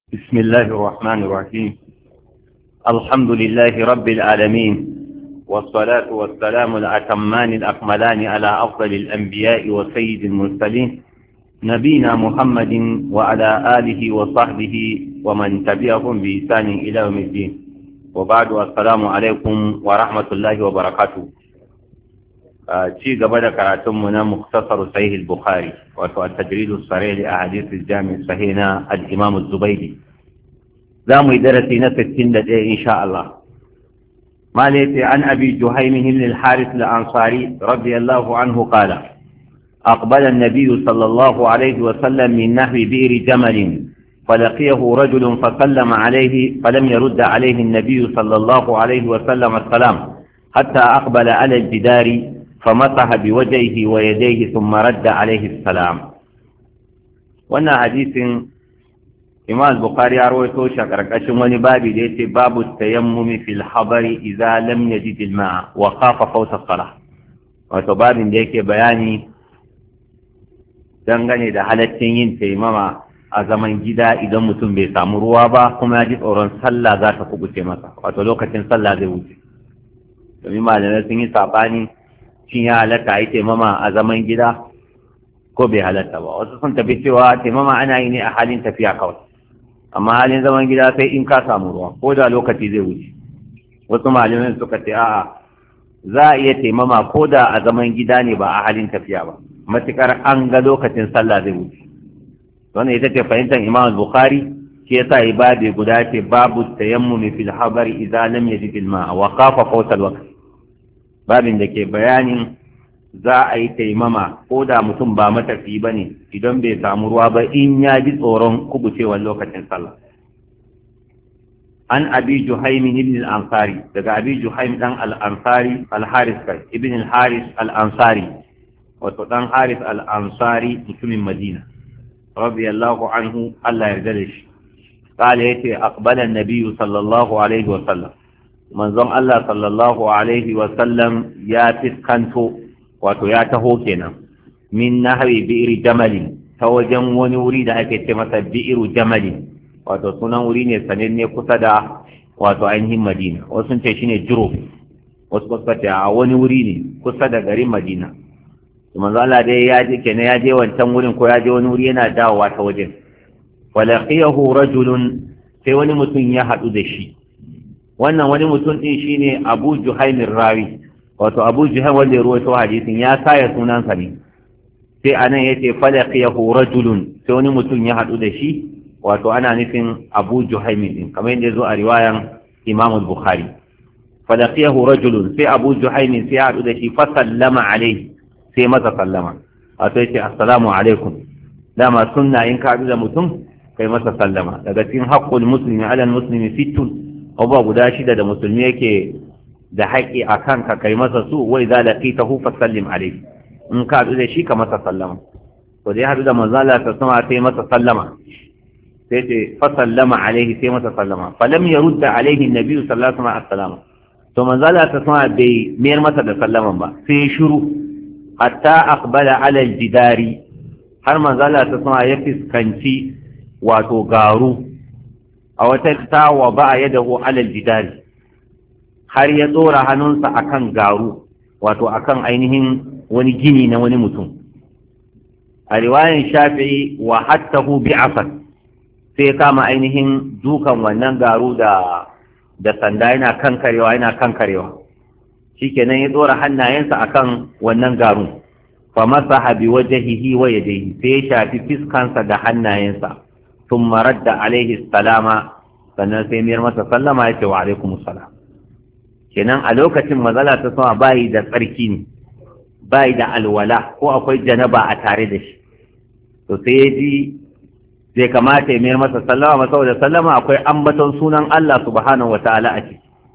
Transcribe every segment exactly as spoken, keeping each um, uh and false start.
بسم الله الرحمن الرحيم. الحمد لله رب العالمين، والصلاة والسلام الأتمان الأكملان على أفضل الأنبياء وسيد المرسلين نبينا محمد وعلى آله وصحبه ومن تبعهم بإحسان إلى يوم الدين، وبعد السلام عليكم ورحمة الله وبركاته. ci gaba da karatunmu na muktasar sahih al-bukhari wato at-tajrid as-sarih li ahadith al-jami' sahih na al-imam az-zubaydi. zamu yi darasi na sittin da ɗaya insha Allah. malati an abi juhaym ibn al-harith al-ansari radiyallahu anhu qala aqbala an-nabiy sallallahu alayhi wa sallam min nahwi bi'r jamal فلقيه رجل فسلم عليه فلم يرد عليه النبي صلى الله عليه وسلم السلام حتى أقبل على الجدار فمسح بوجهه ويديه ثم رد عليه السلام. وانا حديث إمام البخاري أرويته شكرك أشموني بابي ليتي باب التيمم في الحضر إذا لم يجد الماء وخاف فوت الصلاة. وتباب ديك بياني dangane da halaccin yin taimama a zaman gida idan mutum bai samu ruwa ba kuma ya ji tsoron sallah za ta kubuce masa, wato lokacin sallah zai wuce. domin malamai sun yi saɓani shin ya halatta a yi taimama a zaman gida ko bai halatta ba. wasu sun tafi cewa taimama ana yi ne a halin tafiya kawai, amma halin zaman gida sai in ka samu ruwa ko da lokaci zai wuce. wasu malamai suka ce a'a, za a iya taimama ko da a zaman gida ne ba a halin tafiya ba, matukar an ga lokacin sallah zai wuce. wannan ita ce fahimtar imam al-bukhari, shi yasa yi babu guda ce babu tayammumi fil habari idza lam yajid al-ma'a wa khafa fawt al-waqt. babin da ke bayanin za a yi taimama ko da mutum ba matafi ba ne idan bai samu ruwa ba in ya ji tsoron kubucewar lokacin sallah. an abi juhaym ibn al-ansari, daga abi juhaym dan al-ansari al-haris kai ibn al-haris al-ansari, wato dan haris al-ansari mutumin madina radiyallahu anhu, Allah ya yarda da shi. قال يتي أقبل النبي صلى الله عليه وسلم manzon Allah sallallahu alaihi wasallam ya fiskanto wato ya taho kenan min nahwi bi'ri jamalin, ta wajen wani wuri da ake ce masa bi'ru jamalin, wato sunan wuri ne sananne kusa da wato ainihin Madina. wasu sun ce shine Juruf, wasu suka ce a wani wuri ne kusa da garin Madina. manzon Allah dai ya je kenan ya je wancan wurin ko ya je wani wuri yana dawowa ta wajen. walaqiyahu rajulun, sai wani mutum ya haɗu da shi. wannan wani mutum din shine Abu Juhaym rawi, wato Abu Juhaym wanda ya rawaito hadisin ya saya sunansa ne. sai anan yace falaqiyahu rajulun, sai wani mutum ya hadu da shi, wato ana nufin Abu Juhaym din kamar yadda zo a riwayan Imam al-Bukhari. falaqiyahu rajulun, sai Abu Juhaym sai ya hadu da shi fa sallama alaihi, sai masa sallama, wato yace assalamu alaikum. dama sunna in ka hadu da mutum kai masa sallama. daga cikin haqqul muslimi ala al-muslimi sittun, abubuwa guda shida da musulmi yake da haƙƙi a kanka kai masa su. wai za da ƙita hu fasallim alaihi, in ka haɗu da shi ka masa sallama. to dai haɗu da manzala ta sama sai masa sallama, sai ce fasallama alaihi, sai masa sallama. falam ya rudda alaihi nabi sallallahu alaihi wasallam assalamu, to manzala ta sama bai mayar masa da sallaman ba, sai shiru hatta aqbala ala aljidari, har manzala ta sama ya fiskanci wato garu. a wata ta wa ba a yada ho alal jidari, har ya tsora hannunsa akan garu, wato akan ainihin wani gini na wani mutum. a riwayan shafi'i wa hattahu bi asad, sai kama ainihin dukan wannan garu da da sanda yana kankarewa yana kankarewa shikenan ya tsora hannayensa akan wannan garu. fa masaha bi wajhihi wa yadayhi, sai ya shafi fiskansa da hannayensa. ثم رد عليه السلام, sannan sai miyar masa sallama ya ce wa alaikum salam. kenan a lokacin mazala ta sama bayi da tsarki ne, bayi da alwala ko akwai janaba a tare da shi. to sai ya ji zai kamata ya miyar masa sallama, saboda sallama akwai ambaton sunan Allah subhanahu wataala a ciki.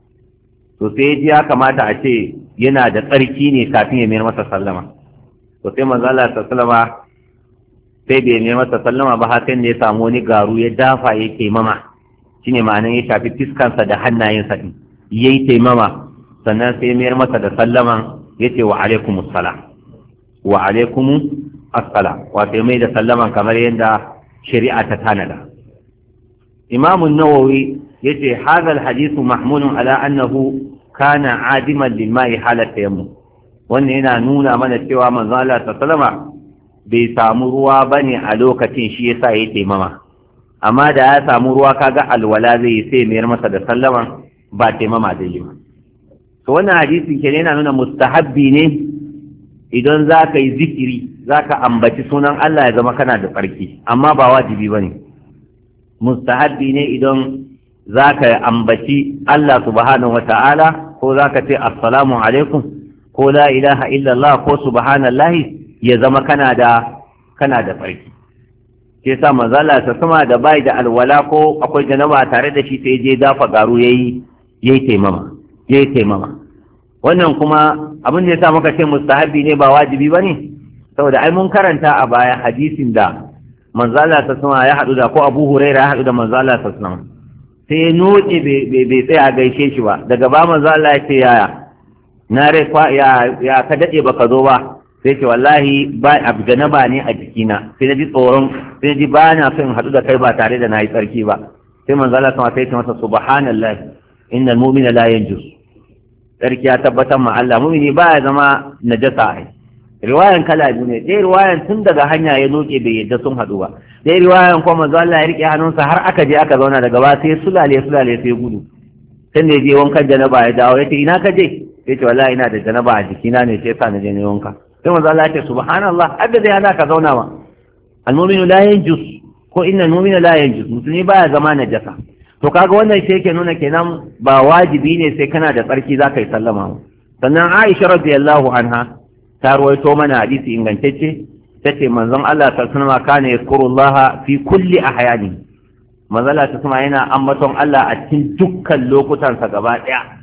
to sai ya ji ya kamata a ce yana da tsarki ne kafin ya miyar masa sallama. to sai mazala ta sallama sai bai mai masa sallama ba, har sai da ya samu wani garu ya dafa ya taimama, shine ma'anar ya shafi fiskansa da hannayensa din yayi taimama. sannan sai mayar masa da sallaman yace wa alaikumus salam, wa alaikumus assalam, wato mai da sallaman kamar yadda shari'a ta tanada. Imam an-Nawawi yace hadha al-hadith mahmulun ala annahu kana adiman lil-ma'i halat tayammum. Wannan yana nuna mana cewa manzo Allah sallama bai samu ruwa bane a lokacin shi yasa yayi taimama. Amma da ya samu ruwa kaga alwala zai sai mayar masa da sallama ba taimama zai yi. To wannan hadisin kenan yana nuna mustahabbi ne idan za ka yi zikiri za ka ambaci sunan Allah ya zama kana da tsarki, amma ba wajibi ba ne. Mustahabbi ne idan za ka ambaci Allah subhanahu wa ta'ala ko za ka ce assalamu alaikum ko la ilaha illallah ko subhanallahi ya zama kana da kana da tsarki. Ke sa manzala ta sama da bai da alwala ko akwai janaba tare da shi sai je dafa garu yayi yayi taimama yayi taimama wannan kuma abin da ya sa muka ce mustahabi ne ba wajibi ba ne saboda ai mun karanta a baya hadisin da manzala ta sama ya haɗu da ko abu huraira ya haɗu da manzala ta sama sai ya noce bai tsaya gaishe shi ba daga ba manzala ya ce yaya na rai ya ya ka daɗe ba ka zo ba sai ce wallahi ba abu janaba ne a jikina sai na ji tsoron sai na ji ba na son haɗu da kai ba tare da na yi tsarki ba sai manzala sama sai ya ce masa subhanallah innal mu'mina la yanjus sarki ya tabbatar ma Allah mumini ba ya zama najasa ai riwayan kala biyu ne dai riwayan tun daga hanya ya noke bai yadda sun haɗu ba dai riwayan kuma manzo Allah ya rike hannunsa har aka je aka zauna daga ba sai sulale sulale sai gudu sai ne je wankan janaba ya dawo yace ina ka je yace wallahi ina da janaba a jikina ne sai yasa na je ne wanka sai manzo Allah ya ce subhanallah abda dai ana ka zauna ma almu'minu la yanjus ko innal mu'mina la yanjus mutuni ba ya zama najasa to kaga wannan shi yake nuna kenan ba wajibi ne sai kana da tsarki za ka yi sallama. Sannan Aisha radiyallahu anha ta ruwaito mana hadisi ingantacce tace manzon Allah sallallahu alaihi wasallam kana yazkurullaha fi kulli ahyani. Manzon Allah sallallahu alaihi yana ambaton Allah a cikin dukkan lokutansa gaba daya.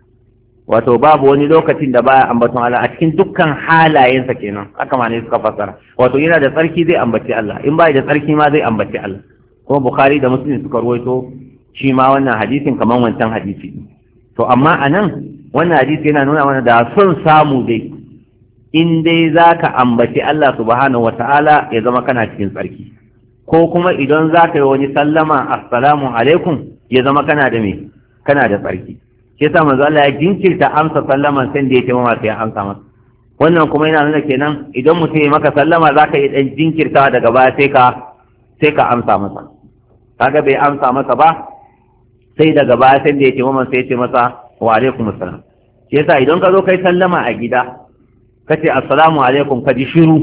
Wato babu wani lokacin da baya ambaton Allah a cikin dukkan halayensa kenan haka ma ne suka fassara. Wato yana da tsarki zai ambaci Allah in bai da tsarki ma zai ambaci Allah. Kuma Bukhari da Muslim suka ruwaito shi ma wannan hadisin kamar wancan hadisi to amma anan wannan hadisi yana nuna mana da son samu dai in dai zaka ambaci Allah subhanahu wataala ya zama kana cikin tsarki ko kuma idan zaka yi wani sallama assalamu alaikum ya zama kana da me kana da tsarki shi yasa manzo Allah ya jinkirta amsa sallaman sai da ya taimaka sai ya amsa masa wannan kuma yana nuna kenan idan mutum ya maka sallama zaka yi dan jinkirta daga baya sai ka sai ka amsa masa kaga bai amsa masa ba sai daga baya sai da ya ce mamman sai ya ce masa wa alaikum assalam shi yasa idan ka zo kai sallama a gida ka ce assalamu alaikum ka ji shiru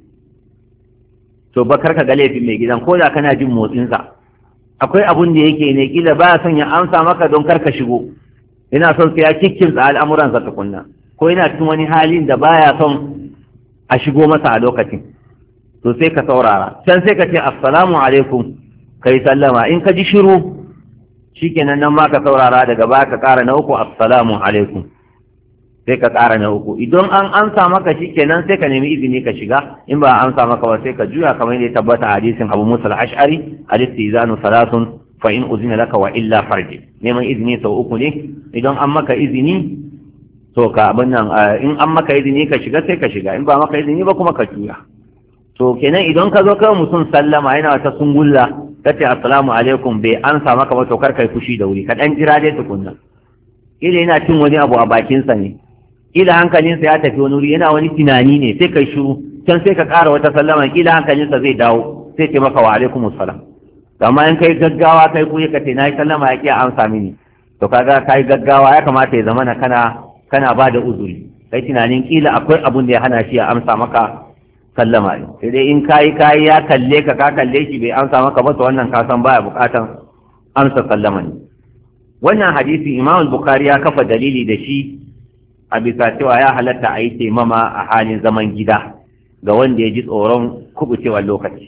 to ba karka ga laifin mai gidan ko da kana jin motsinsa akwai abun da yake ne kila baya son ya amsa maka don karka shigo yana son sai ya kikkinsa al'amuransa tukunna ko yana cikin wani halin da baya son a shigo masa a lokacin to sai ka saurara can sai ka ce assalamu alaikum kai sallama in ka ji shiru shikenan nan ma ka saurara daga baya ka ƙara na uku assalamu alaikum sai ka ƙara na uku idan an amsa maka shikenan sai ka nemi izini ka shiga in ba an amsa maka ba sai ka juya kamar yadda ya tabbata a hadisin Abu Musa al-Ash'ari al-istizanu salasun fa in uzina laka wa illa farji neman izini sau uku ne idan an maka izini to ka abin nan in an maka izini ka shiga sai ka shiga in ba maka izini ba kuma ka juya to kenan idan ka zo kawai mutum sallama yana wata sungulla kace assalamu alaikum bai ansa maka ba to kar kai fushi da wuri ka dan jira dai tukunna kila yana cin wani abu a bakin sa ne kila hankalinsa ya tafi wani wuri yana wani tunani ne sai kai shiru can sai ka ƙara wata sallama kila hankalinsa zai dawo sai ce maka wa alaikum assalam amma in kai gaggawa kai kuyi ka ce nayi sallama ya ki amsa mini to kaga kai gaggawa ya kamata ya zama na kana kana ba da uzuri kai tunanin kila akwai abun da ya hana shi ya amsa maka sallama ne sai dai in kayi kayi ya kalle ka ka kalle shi bai amsa maka ba to wannan ka san baya bukatan amsa sallama ne wannan hadisi Imam Bukhari ya kafa dalili da shi a bisa cewa ya halatta a yi taimama a halin zaman gida ga wanda ya ji tsoron kubucewar lokaci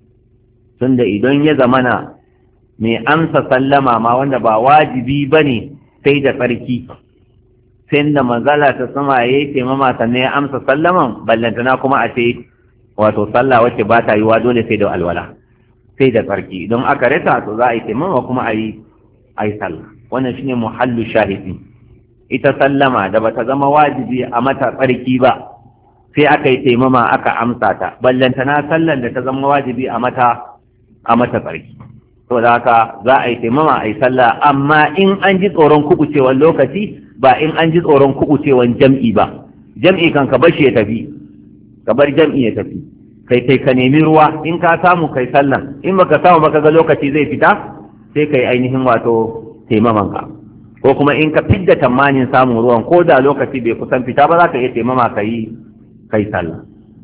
tunda idan ya zamana mai amsa sallama ma wanda ba wajibi bane sai da tsarki sai da manzala ta sama ya yi taimama sannan ya amsa sallaman ballantana kuma a ce wato sallah wacce ba ta yiwa dole sai da alwala sai da tsarki don aka rasa to za a yi taimama kuma a yi a yi sallah wannan shine muhallu shahidi ita sallama da bata zama wajibi a mata tsarki ba sai aka yi taimama aka amsa ta ballantana sallan da ta zama wajibi a mata a mata tsarki to da haka za a yi taimama a yi sallah, amma in an ji tsoron kubucewar lokaci ba in an ji tsoron kubucewar jam'i ba. Jam'i kan ka bar shi ya tafi, ka bar jam'i ya tafi, kai kai ka nemi ruwa, in ka samu kai sallan, in baka samu baka ga lokaci zai fita sai kai ainihin wato taimaman ka, ko kuma in ka fidda tamanin samun ruwan ko da lokaci bai kusan fita ba za ka iya taimama ka yi kai sallah.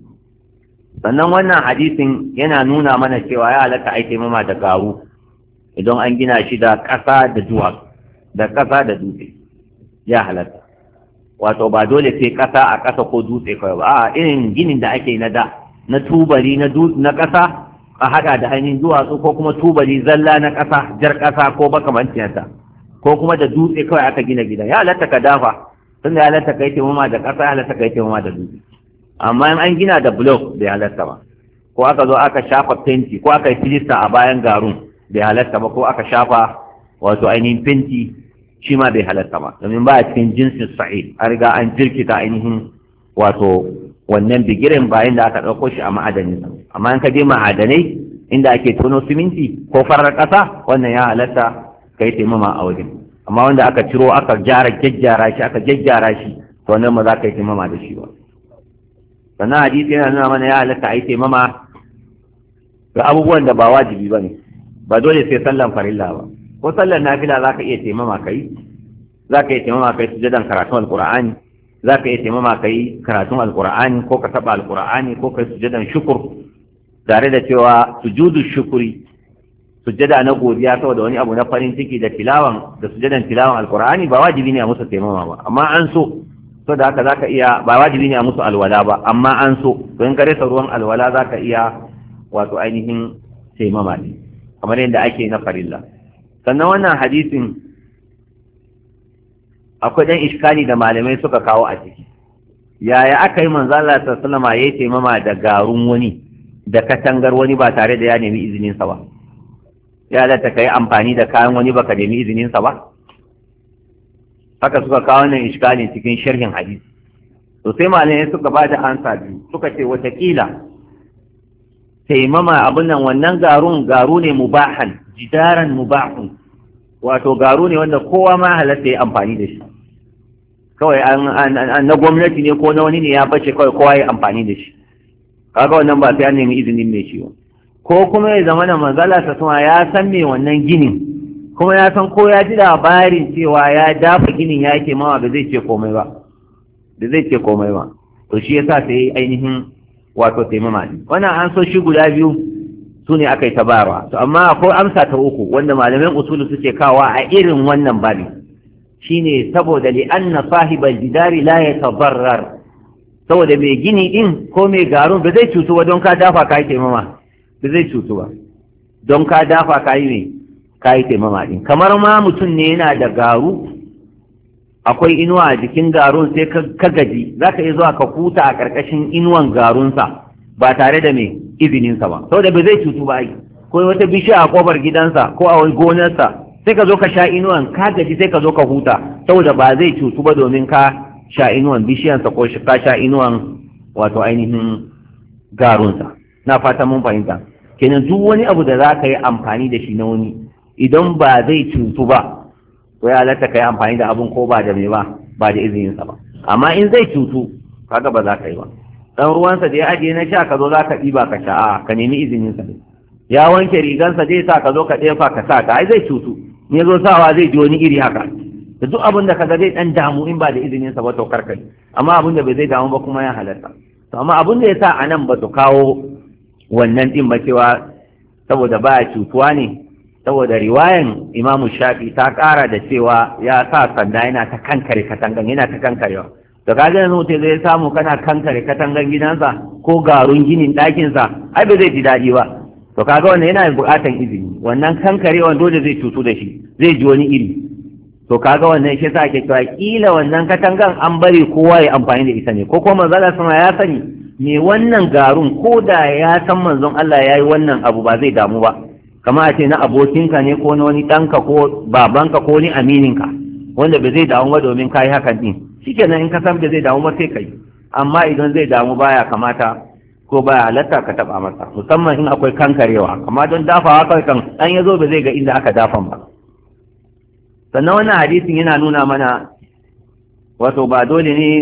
Sannan wannan hadisin yana nuna mana cewa ya halatta ai taimama da garu idan an gina shi da ƙasa da duwatsu, da ƙasa da dutse ya halatta. Wato ba dole sai ƙasa a ƙasa ko dutse kawai ba, a irin ginin da ake na da na tubali na na ƙasa a haɗa da ainihin duwatsu, ko kuma tubali zalla na ƙasa, jar ƙasa ko makamanciyarta, ko kuma da dutse kawai aka gina gidan, ya halatta ka dafa, tunda ya halatta ka yi taimama da ƙasa, ya halatta ka yi taimama da dutse. Amma in an gina da blok bai halatta ba, ko aka zo aka shafa fenti ko aka yi filista a bayan garun bai halatta ba, ko aka shafa wato ainihin fenti shi ma bai halatta ba, domin ba a cikin jinsin sa'id, an riga an jirkita ainihin wato wannan bigiren bayan da aka ɗauko shi a ma'adanin. Amma in ka je ma'adanai inda ake tono siminti ko farar ƙasa, wannan ya halatta ka yi taimama a wajen. Amma wanda aka ciro aka gyara gyaggyara shi aka gyaggyara shi, to wannan ba za ka yi taimama da shi ba. Sannan hadisi yana nuna mana ya halatta a yi taimama ga abubuwan da ba wajibi ba ne, ba dole sai sallan farilla ba, ko sallan nafila za ka iya taimama ka yi, za ka iya taimama ka yi sujadan karatun alƙur'ani, za ka iya taimama ka yi karatun alƙur'ani ko ka taɓa alƙur'ani ko ka yi sujadan shukur, tare da cewa sujudu shukuri, sujada na godiya saboda wani abu na farin ciki da tilawan da sujadan tilawan alƙur'ani ba wajibi ne a musu taimama ba, amma an so. So da haka za ka iya, ba wajibi ne a musu alwala ba, amma an so, to in ka rasa ruwan alwala za ka iya wato ainihin taimama ne, kamar yadda ake na farilla. Sannan wannan hadisin akwai ɗan iskali da malamai suka kawo a ciki. Yaya aka yi manzo Allah sallallahu alaihi wasallam yayi taimama da garun wani da katangar wani ba tare da ya nemi izinin sa ba? Ya da ta kai amfani da kayan wani baka nemi izinin sa ba? Haka suka kawo wannan iskali cikin sharhin hadisi. To sai malamai suka ba da ansa biyu, suka ce watakila taimama abin nan wannan garun garu ne mubahan, jidaran mubahun, wato garu ne wanda kowa ma halatta ya amfani da shi, kawai an na gwamnati ne ko na wani ne ya bace kawai kowa ya amfani da shi, kaga wannan ba sai an nemi izinin mai shi ba. Ko kuma ya zama na manzala ta suma ya san me wannan ginin, kuma ya san ko ya ji labarin cewa ya dafa ginin ya ke mawa ba zai ce komai ba, da zai ce komai ba, to shi yasa sai ainihin wato taimama ne. Wannan an so shi guda biyu su ne aka yi tabarwa. To amma akwai amsa ta uku wanda malaman usulu suke kawa a irin wannan babi, shine saboda li anna sahibal jidari la yatabarrar, saboda mai gini din ko mai garun ba zai cutu ba don ka dafa kai taimama, ba zai cutu ba don ka dafa kai ne kai taimama din. Kamar ma mutum ne yana da garu, akwai inuwa a jikin garun sai ka gaji, za ka iya zuwa ka huta a ƙarƙashin inuwan garunsa ba tare da mai izininsa ba, saboda ba zai cutu ba ai. Ko wata bishiya a ƙofar gidansa ko a wani gonarsa, sai ka zo ka sha inuwan, ka gaji sai ka zo ka huta, saboda ba zai cutu ba domin ka sha inuwan bishiyansa ko ka sha inuwan wato ainihin garunsa. Na fata mun fahimta. Kenan duk wani abu da za ka yi amfani da shi na wani, idan ba zai cutu ba, to ya halatta ka yi amfani da abun ko ba da mai ba ba da izininsa ba. Amma in zai cutu kaga ba za ka yi ba. Dan ruwansa da ya ajiye na sha ka zo za ka ɗiba ka sha, a ka nemi izininsa ne. Ya wanke rigansa zai sa ka zo ka ɗefa ka sa ka, ai zai cutu. In ya zo sawa zai ji wani iri haka. Da duk abin da kaga zai ɗan damu in ba da izininsa ba to karkai. Amma abin da bai zai damu ba kuma ya halatta. To amma abin da ya sa a nan ba su kawo wannan ɗin ba cewa saboda ba cutuwa ne, saboda riwayan imamu shafi ta kara da cewa ya sa sanda yana ta kankare katangan, yana ta kankarewa. Da kaga yanzu mutum zai samu kana kankare katangan gidansa ko garun ginin ɗakinsa, ai ba zai ji daɗi ba. To kaga wannan yana buƙatar izini, wannan kankarewan dole zai cutu da shi, zai ji wani iri. To kaga wannan shi sa ake cewa kila wannan katangan an bari kowa ya amfani da ita ne, ko kuma manzon sama ya sani me wannan garun ko da ya san manzon Allah ya yi wannan abu ba zai damu ba. Kama a ce na abokinka ne ko na wani ɗanka ko babanka ko wani amininka wanda ba zai damu ba domin ka yi hakan ɗin, shi kenan in ka san ba zai damu ba sai ka yi. Amma idan zai damu baya kamata ko baya halatta ka taba masa, musamman in akwai kankarewa, amma don dafawa kawai kan an yazo ba zai ga inda aka dafan ba. Sannan wannan hadisin yana nuna mana wato ba dole ne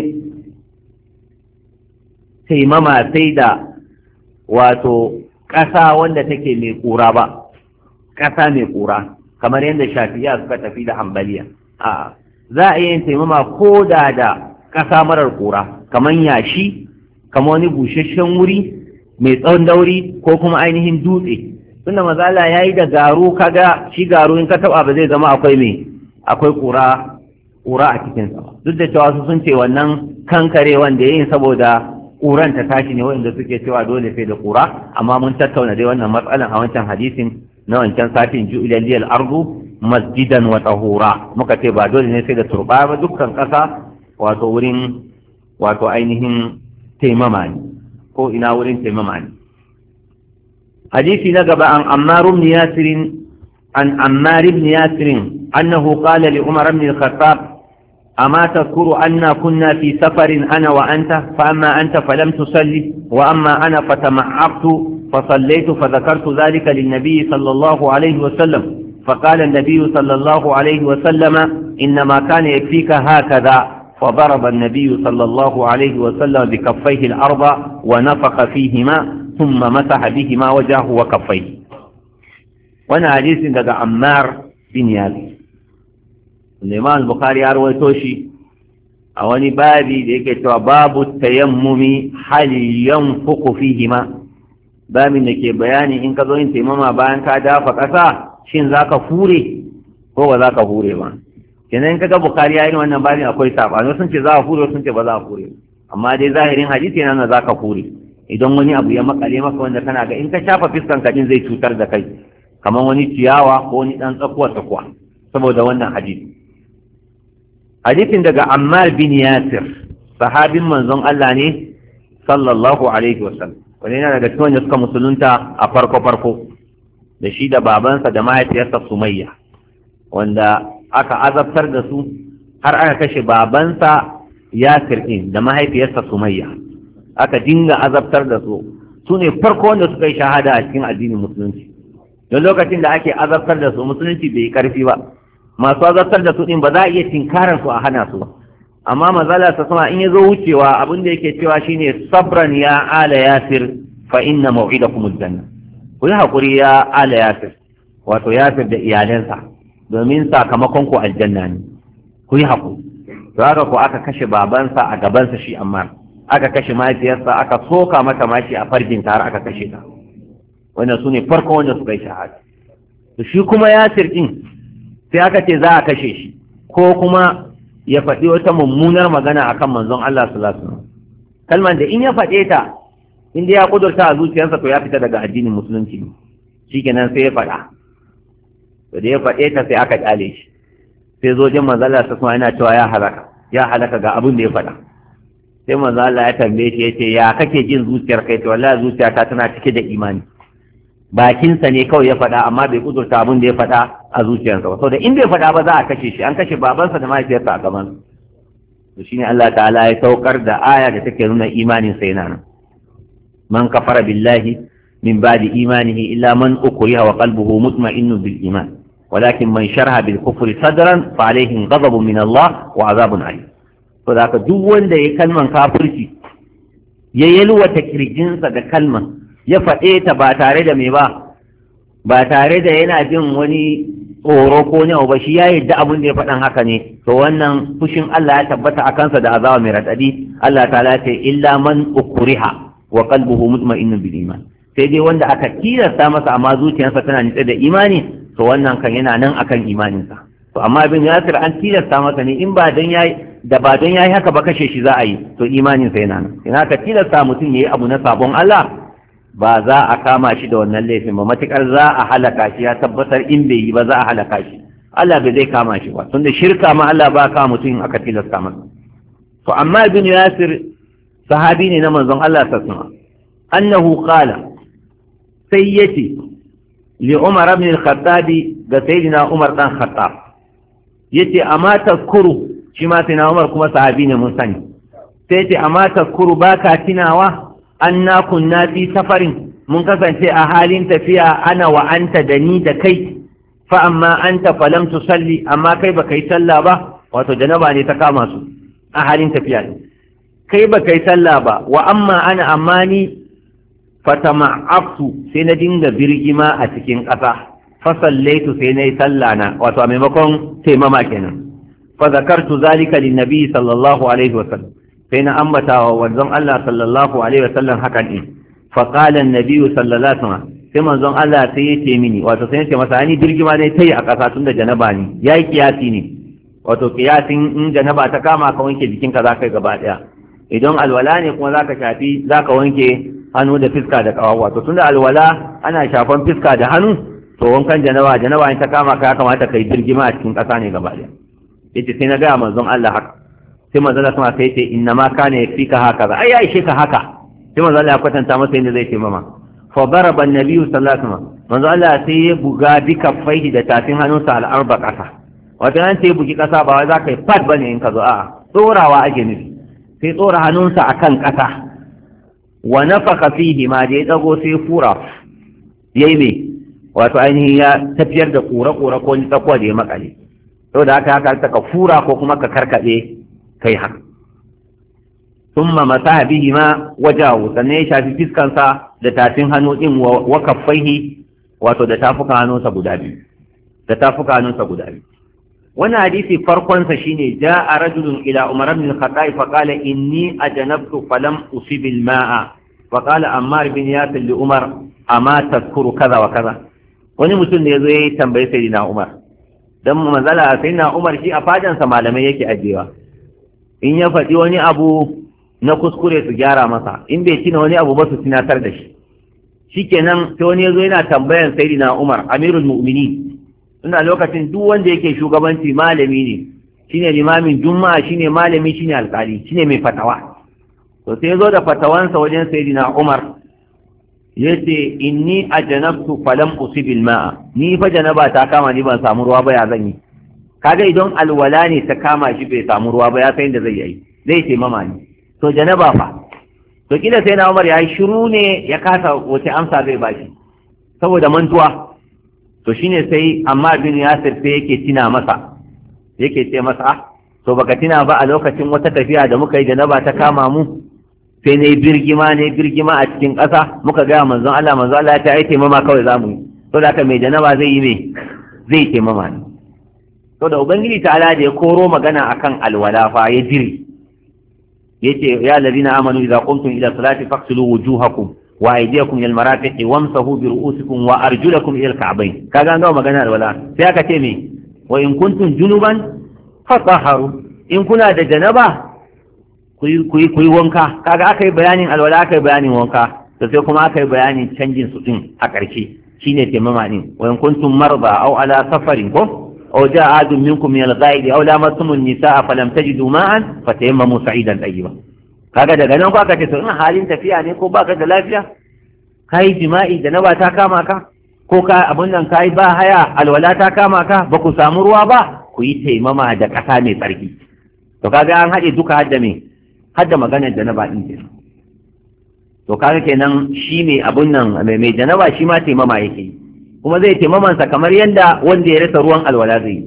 taimama sai da wato ƙasa wanda take mai ƙura ba, ƙasa mai ƙura kamar yadda Shafi'iyya suka tafi da Hanbaliya. a za a iya yin taimama ko da da ƙasa marar ƙura, kamar yashi, kamar wani busasshen wuri mai tsawon dauri, ko kuma ainihin dutse. Tunda mazala ya yi da garu, kaga shi garu in ka taɓa ba zai zama akwai mai akwai ƙura ƙura a cikinsa ba, duk da cewa su sun ce wannan kankare wanda ya yi saboda ƙuran ta tashi ne, wanda suke cewa dole sai da ƙura. Amma mun tattauna dai wannan matsalan a wancan hadisin na wancan satin, ju'ila liyal ardu masjidan wa tahura, muka ce ba dole ne sai da turba ba, dukkan ƙasa wato wurin wato ainihin taimama ne, ko ina wurin taimama ne. hadisi na gaba, an Ammar ibn Yasir an Ammar ibn Yasir annahu qala li Umar ibn al-Khattab أما تذكر أن كنا في سفر أنا وأنت فأما أنت فلم تصلي وأما أنا فتمعقت فصليت فذكرت ذلك للنبي صلى الله عليه وسلم فقال النبي صلى الله عليه وسلم إنما كان يكفيك هكذا فضرب النبي صلى الله عليه وسلم بكفيه الأرض ونفخ فيهما ثم مسح بهما وجهه وكفيه. وانا حديث لدى عمار بن ياسر الإمام البخاري أروي توشي أواني بابي ديك باب التيمم هل ينفق فيهما، باب إنك بياني إنك ذو انت ماما بان كادا فكسا شين ذاك فوري هو ذاك فوري بان كنا إنك بخاري أين وانا بابي أكوي ساب أنا سنت ذاك فوري وسنت بذا فوري، أما دي ظاهرين حديثي أنا ذاك فوري. idan wani abu ya makale maka wanda kana ga in ka shafa fiskan ka din zai cutar da kai, kamar wani ciyawa ko wani dan tsakuwa tsakuwa, saboda wannan hadisi. hadisin daga Ammar bin Yasir, sahabin manzon Allah ne sallallahu alaihi wasallam, wani yana daga cikin wanda suka musulunta a farko farko, da shi da babansa da mahaifiyarsa Sumayya, wanda aka azabtar da su har aka kashe babansa Yasir din da mahaifiyarsa Sumayya, aka dinga azabtar da su. su ne farko wanda suka yi shahada a cikin addinin musulunci, don lokacin da ake azabtar da su musulunci bai yi karfi ba, masu azabtar da su din ba za a iya tinkarar su a hana su ba. amma mazala ta sama in ya zo wucewa abin da yake cewa shine sabran ya ala yasir fa inna maw'idakum aljanna, ku yi hakuri ya ala yasir, wato yasir da iyalansa, domin sakamakon ku aljanna ne, ku yi hakuri. to haka ko aka kashe babansa a gabansa shi, amma aka kashe mahaifiyarsa, aka soka mata mashi a farjin har aka kashe ta. wannan su ne farko wanda suka yi shahada. to shi kuma yasir din sai aka ce za a kashe shi ko kuma ya faɗi wata mummunar magana akan manzon Allah sallallahu alaihi wasallam, kalman da in ya faɗe ta inda ya kudurta a zuciyarsa to ya fita daga addinin musulunci. shikenan sai ya faɗa, to da ya faɗe ta sai aka kyale shi, sai zo jin manzon Allah sallallahu alaihi wasallam yana cewa ya halaka ya halaka ga abin da ya faɗa. sai manzon Allah ya tambaye shi yace ya kake jin zuciyar kai? to wallahi zuciyata tana cike da imani, bakinsa ne kawai ya faɗa amma bai kudurta abin da ya faɗa a zuciyarsa ba. saboda in bai faɗa ba za a kashe shi, an kashe babansa da mahaifiyarsa a gaban. to shine Allah ta'ala ya saukar da aya da take nuna imanin sa yana nan. man kafara billahi min ba'di imanihi illa man ukriha wa qalbuhu mutma'innun bil iman walakin man sharha bil kufri sadran fa alaihim ghadabun min Allah wa azabun alim. to da duk wanda ya kalman kafirci ya yalwata kirjinsa da kalman ya faɗe ta ba tare da me ba ba tare da yana jin wani tsoro ko ne ba, shi ya yadda abin da ya faɗan haka ne, to wannan fushin Allah ya tabbata a kansa da azaba mai raɗaɗi. Allah ta ce illa man ukriha wa qalbuhu mutma'innun bil iman, sai dai wanda aka tilasta masa amma zuciyarsa tana nitse da imani, to wannan kan yana nan akan imaninsa. to amma bin Yasir an tilasta masa ne, in ba dan yayi da ba dan yayi haka ba kashe shi za a yi, to imaninsa yana nan. in aka tilasta mutum yayi abu na sabon Allah ba za a kama shi da wannan laifin ba, matukar za a halaka shi, ya tabbatar in bai yi ba za a halaka shi, Allah bai zai kama shi ba, tunda shirka ma Allah ba kama mutum aka tilasta masa. to amma ibn Yasir sahabi ne na manzon Allah sallallahu alaihi wasallam, annahu qala, sai yace li Umar ibn al-Khattab ga sayyidina Umar dan Khattab, yace amma tazkuru, shi ma sayyidina Umar kuma sahabi ne mun sani, sai yace amma tazkuru baka tinawa anna kunna fi safarin mun kasance a halin tafiya ana wa anta da ni da kai fa amma anta falam tusalli amma kai baka yi sallah ba wato janaba ne ta kama su a halin tafiya kai baka yi sallah ba wa amma ana amma ni fatama'aftu sai na dinga birgima a cikin ƙasa fa sallaitu sai na yi sallah na wato a maimakon taimama kenan fa zakartu zalika linnabi sallallahu alaihi wasallam sai na ambata wa wanzan Allah sallallahu alaihi wasallam hakan din fa qala an-nabi sallallahu alaihi wasallam sai manzon Allah sai ya ce mini wato sai ya ce masa ni birgima ne tayi a ƙasa tun da janaba ne yayi kiyasi ne wato kiyasin in janaba ta kama ka wanke jikinka zaka yi gaba daya idan alwala ne kuma zaka shafi zaka wanke hannu da fiska da kawawa wato tunda alwala ana shafan fiska da hannu to wankan janaba janaba in ta kama ka ya kamata kai birgima a cikin ƙasa ne gaba daya yace sai na ga manzon Allah haka sai manzon Allah sai yace inna ma kana yakfika haka ai ai shi ka haka sai manzon Allah ya kwatanta masa inda zai ce mama fa daraba an-nabi sallallahu alaihi wasallam manzon Allah sai ya buga bi kaffaihi da tafin hannunsa al-arba ƙasa wato an sai bugi ƙasa ba wai zaka yi fat bane in ka zo a'a tsorawa ake nufi sai tsora hannunsa akan ƙasa wa nafaka fihi ma da ya dago sai fura yayi me wato ainihin ya tafiyar da kura-kura ko ni tsakuwa da ya makale saboda haka haka ka fura ko kuma ka karkade kai haka thumma masaha bihi ma wajahu sannan ya shafi fiskansa da tafin hannu din wa kaffaihi wato da tafukan hannunsa guda biyu da tafukan hannunsa guda biyu wannan hadisi farkon sa shine jaa rajulun ila umar ibn al-khattab fa qala inni ajanabtu falam usib al-ma'a fa qala ammar bin yasir li umar amma tadhkuru kaza wa kaza wani mutum ne yazo yayi tambaye sayyidina umar dan manzala sayyidina umar shi a fadan sa malamai yake ajewa in ya faɗi wani abu na kuskure su gyara masa in bai tina wani abu ba su tunatar da shi shikenan sai wani yazo yana tambayan sayyidina umar amirul mu'minin ina lokacin duk wanda yake shugabanci malami ne shine limamin juma'a shine malami shine alƙali shine mai fatawa to sai zo da fatawansa wajen sayyidina Umar yace inni ajanabtu falam usibil ma'a ni fa janaba ta kama ni ban samu ruwa ba ya zan yi kaga idan alwala ne ta kama shi bai samu ruwa ba ya san da zai yi zai ce mama ni to janaba fa to kila sai na Umar ya yi shiru ne ya kasa wace amsa zai bashi saboda mantuwa to shine sai amma bin Yasir sai yake tina masa yake ce masa to baka tina ba a lokacin wata tafiya da muka yi janaba ta kama mu sai ne birgima ne birgima a cikin ƙasa muka ga manzon Allah manzon Allah ya ta aike mama kawai zamu yi to da haka mai janaba zai yi me zai ce mama ne to da ubangiji ta ala da ya koro magana akan alwala fa ya jiri yace ya ladina amanu idza qumtum ila salati faghsilu wujuhakum wa aydiyakum ila almarafiqi wamsahu bi ru'usikum wa arjulakum ila alka'bayn kaga an ga magana alwala sai aka ce me wa in kuntum junuban fatahharu in kuna da janaba ku yi ku yi wanka kaga aka yi bayanin alwala aka yi bayanin wanka to sai kuma aka yi bayanin canjin su din a ƙarshe shine taimama din wa in kuntum marda aw ala safarin ko aw jaa adun minkum min al-ghaid aw lamastum an-nisaa falam tajidu ma'an fatayammamu sa'idan tayyiban kaga daga nan ko aka ce to in halin tafiya ne ko baka da lafiya kai jima'i da na ba ta kama ka ko ka abun nan kai ba haya alwala ta kama ka ba ku samu ruwa ba ku yi taimama da ƙasa mai tsarki to kaga an haɗe duka hadda me hadda maganar da na ba din kenan to kaga kenan shi ne abun nan mai janaba shi ma taimama yake kuma zai taimamansa kamar yadda wanda ya rasa ruwan alwala zai yi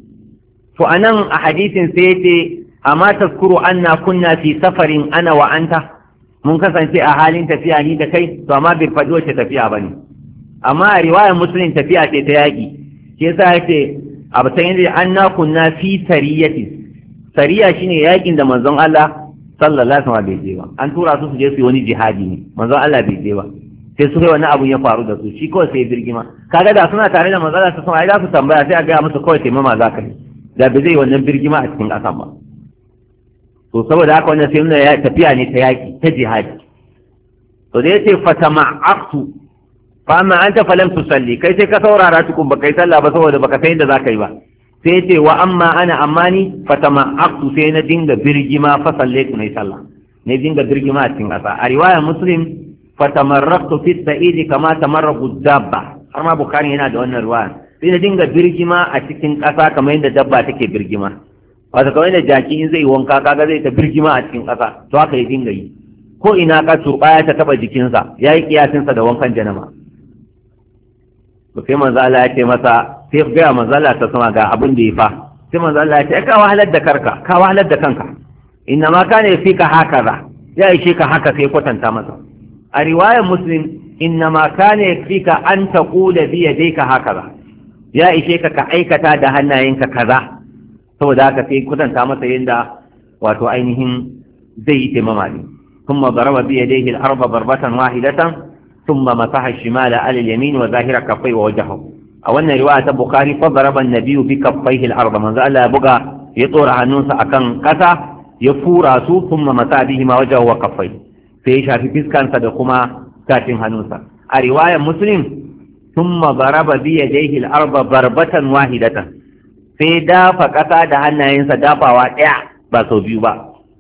to anan a hadisin sai yace amma tazkuru anna kunna fi safarin ana wa anta mun kasance a halin tafiya ni da kai to amma bai faɗi wace tafiya bane amma a riwayar muslim tafiya ce ta yaƙi shi yasa yace abu ta yadda anna kunna fi sariyati sariya shine yaƙin da manzon Allah sallallahu alaihi wasallam bai je ba an tura su su je su yi wani jihadi ne manzon Allah bai je ba sai su kai wani abu ya faru da su shi kawai sai birgima kaga da suna tare da manzon Allah sallallahu alaihi wasallam ai za su tambaya sai a ga musu kawai taimama za ka yi da bai zai wannan birgima a cikin ƙasan ba to saboda haka wannan sai nuna ya tafiya ne ta yaki ta jihadi to da yace fatama'aqtu fa amma anta falam tusalli kai sai ka saurara tukun baka yi sallah ba saboda baka san inda zaka yi ba sai yace wa amma ana amani fatama'aqtu sai na dinga birgima fa sallaitu na sallah ne dinga birgima a cikin ƙasa a riwayar muslim fatamarraqtu fi sa'idi kama tamarraqu dabba har ma bukhari yana da wannan riwaya sai na dinga birgima a cikin ƙasa kamar yadda dabba take birgima wato kawai da jaki in zai wanka kaga zai ta birgima a cikin ƙasa to haka ya dinga yi ko ina ka turbaya ta taba jikinsa yayi kiyasinsa da wankan janaba to sai manzo Allah ya ce masa sai ga manzo Allah ta sama ga abin da ya fa sai manzo Allah ya ce ka wahalar da karka ka wahalar da kanka inna ma kana yafika hakaza ya ishe ka haka sai kwatanta masa a riwayar muslim inna ma kana yafika an taqula bi yadayka hakaza ya ishe ka ka aikata da hannayenka kaza saboda haka sai kwatanta masa yanda wato ainihin zai yi taimama ne ثم ضرب بيديه الأرض ضربة واحدة ثم مسح الشمال على اليمين وظاهر كفيه ووجهه أو أن رواية البخاري فضرب النبي بكفيه الأرض من ذا الله بقى يطور عنون أكن قسى يفور راسه ثم مسح بهما وجهه وكفيه في شافي فسكان صدقما كاتم هنوسا رواية مسلم ثم ضرب بيديه الأرض ضربة واحدة في دافع قسى دهنا ينسى دافع واتع بسو بيوبا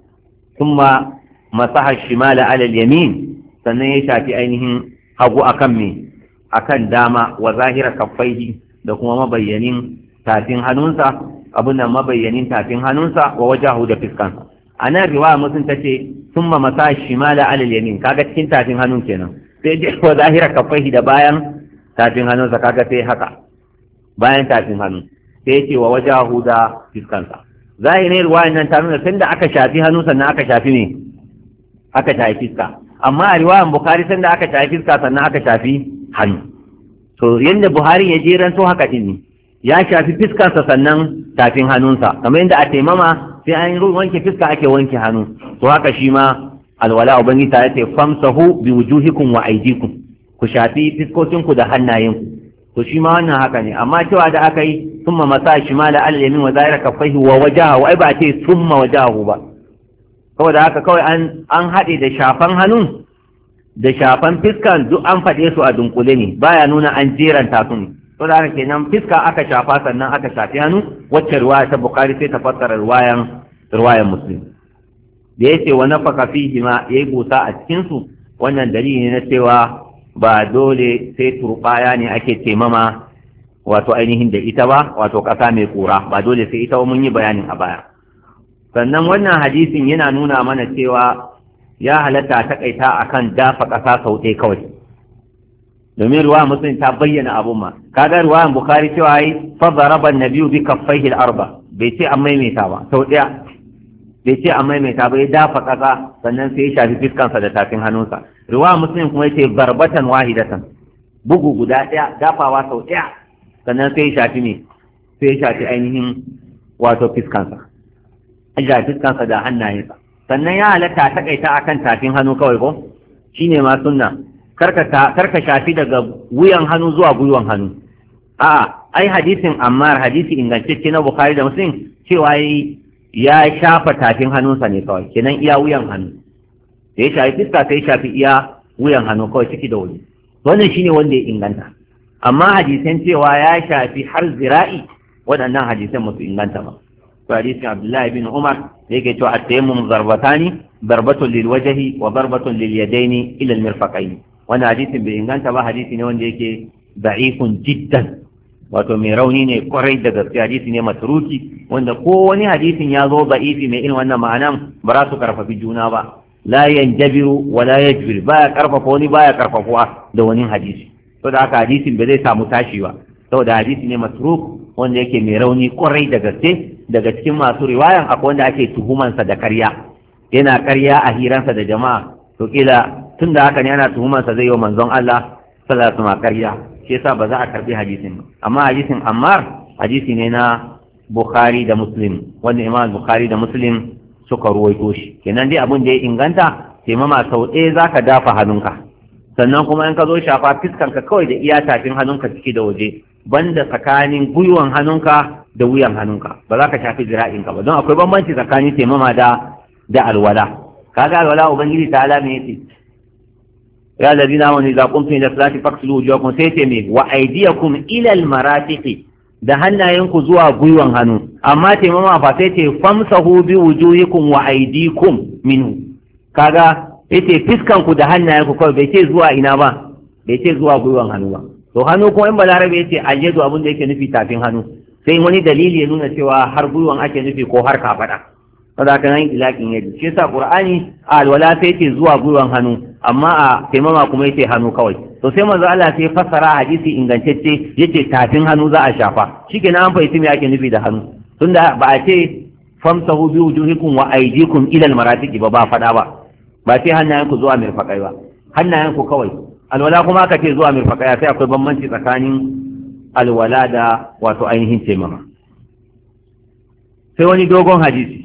ثم مسح الشمال على اليمين sannan ya shafi ainihin hagu akan me akan dama wa zahira kaffaihi da kuma mabayyanin tafin hannunsa abin nan mabayyanin tafin hannunsa wa wajahu da fiskansa anan riwaya musun tace thumma masa shimala ala yamin kaga cikin tafin hannun kenan sai je wa zahira kaffaihi da bayan tafin hannunsa kaga sai haka bayan tafin hannu sai ce wa wajahu da fiskansa zahirin riwayan nan ta nuna tunda aka shafi hannu sannan aka shafi ne aka shafi fiska amma a riwayan Bukhari sanda aka shafi fiska sannan aka shafi hannu to yanda Buhari ya jeran to haka din ne ya shafi fiskarsa sannan tafin hannunsa kamar yadda a taimama sai an wanke fiska ake wanke hannu to haka shi ma alwala ubangiji ta yace famsahu bi wujuhikum wa aydikum ku shafi fiskokinku da hannayenku to shi ma wannan haka ne amma cewa da aka yi summa masa shimala al-yamin wa zahira kaffaihi wa wajahu ai ba ce summa wajahu ba saboda haka kawai an an haɗe da shafan hannun da shafan fiskan duk an faɗe su a dunkule ne baya nuna an jeranta su ne saboda haka kenan fiska aka shafa sannan aka shafi hannu wacce riwaya ta Bukhari sai ta fassara riwayan riwayan Muslim da yace wa nafaka fihi ma yayi busa a cikin su wannan dalili ne na cewa ba dole sai turbaya ne ake taimama wato ainihin da ita ba wato ƙasa mai kura ba dole sai ita ba mun yi bayanin a baya sannan wannan hadisin yana nuna mana cewa ya halatta takaita akan dafa ƙasa sau ɗaya kawai domin ruwa musulun ta bayyana abun ma kaga ruwan Bukhari cewa yi fa daraba an-nabiyyu bi kaffaihi al-arba bai ce an maimaita ba sau ɗaya bai ce an maimaita ba ya dafa ƙasa sannan sai ya shafi fiskansa da tafin hannunsa ruwa musulun kuma yace barbatan wahidatan bugu guda ɗaya dafawa sau ɗaya sannan sai ya shafi ne sai ya shafi ainihin wato fiskansa an shafi fiskansa da hannayensa sannan ya halatta a takaita akan tafin hannu kawai ko shine ma sunna karka shafi daga wuyan hannu zuwa gwiwan hannu a'a ai hadisin Ammar hadisi ingantacce na Bukhari da Muslim cewa ya shafa tafin hannunsa ne kawai kenan iya wuyan hannu da ya shafi fiska sai shafi iya wuyan hannu kawai ciki da wuri wannan shine wanda ya inganta amma hadisan cewa ya shafi har zira'i waɗannan hadisan musu inganta ba to hadisin Abdullahi bin Umar da yake cewa at-tayammum darbatani darbatun lil wajhi wa darbatun lil yadaini ila al-mirfaqaini wannan hadisin bai inganta ba hadisi ne wanda yake da'ifun jiddan wato mai rauni ne kwarai da gaske hadisi ne matruki wanda ko wani hadisin ya zo da'ifi mai irin wannan ma'anan ba za su karfafi juna ba la yanjabiru wa la yajbir baya karfafa wani baya karfafuwa da wani hadisi to da haka hadisin bai zai samu tashi ba saboda hadisi ne matruk wanda yake mai rauni kwarai da gaske daga cikin masu riwayan akwai wanda ake tuhumansa da karya yana karya a hiransa da jama'a to kila tun da haka ne ana tuhumansa zai yi wa manzon Allah sallallahu alaihi wasallam karya shi yasa ba za a karbi hadisin ba amma hadisin Ammar hadisi ne na Bukhari da Muslim wanda Imam Bukhari da Muslim suka ruwaito shi kenan dai abin da ya inganta sai mama sau ɗaya zaka dafa hannunka sannan kuma in ka zo shafa fiskanka kawai da iya tafin hannunka ciki da waje banda tsakanin gwiwan hannunka da wuyan hannunka ba za ka shafi zira'inka ba don akwai bambanci tsakanin taimama da da alwala kaga alwala ubangiji ta ala me yace ya ladina amanu idza qumtum ila salati faghsilu wujuhakum sai ce me wa aydiyakum ila almarafiqi da hannayenku zuwa gwiwan hannu amma taimama fa sai ce famsahu bi wujuhikum wa aydikum minhu kaga yace fiskanku da hannayenku kawai bai ce zuwa ina ba bai ce zuwa gwiwan hannu ba to hannu kuma in balarabe yace aljadu abin da yake nufi tafin hannu sai wani dalili ya nuna cewa har gwiwan ake nufi ko har kafada saboda kan yin ilakin yadi shi yasa qur'ani a alwala sai yake zuwa gwiwan hannu amma a taimama kuma yake hannu kawai to sai manzo Allah sai fassara hadisi ingantacce yace tafin hannu za a shafa shikenan an fahimci me ake nufi da hannu tunda ba a ce famsahu bi wujuhikum wa aydikum ila almarafiqi ba ba fada ba ba sai hannayenku zuwa mirfaqai ba hannayenku kawai alwala kuma aka ce zuwa mirfaqai sai akwai bambanci tsakanin alwala da wato ainihin taimama sai wani dogon hadisi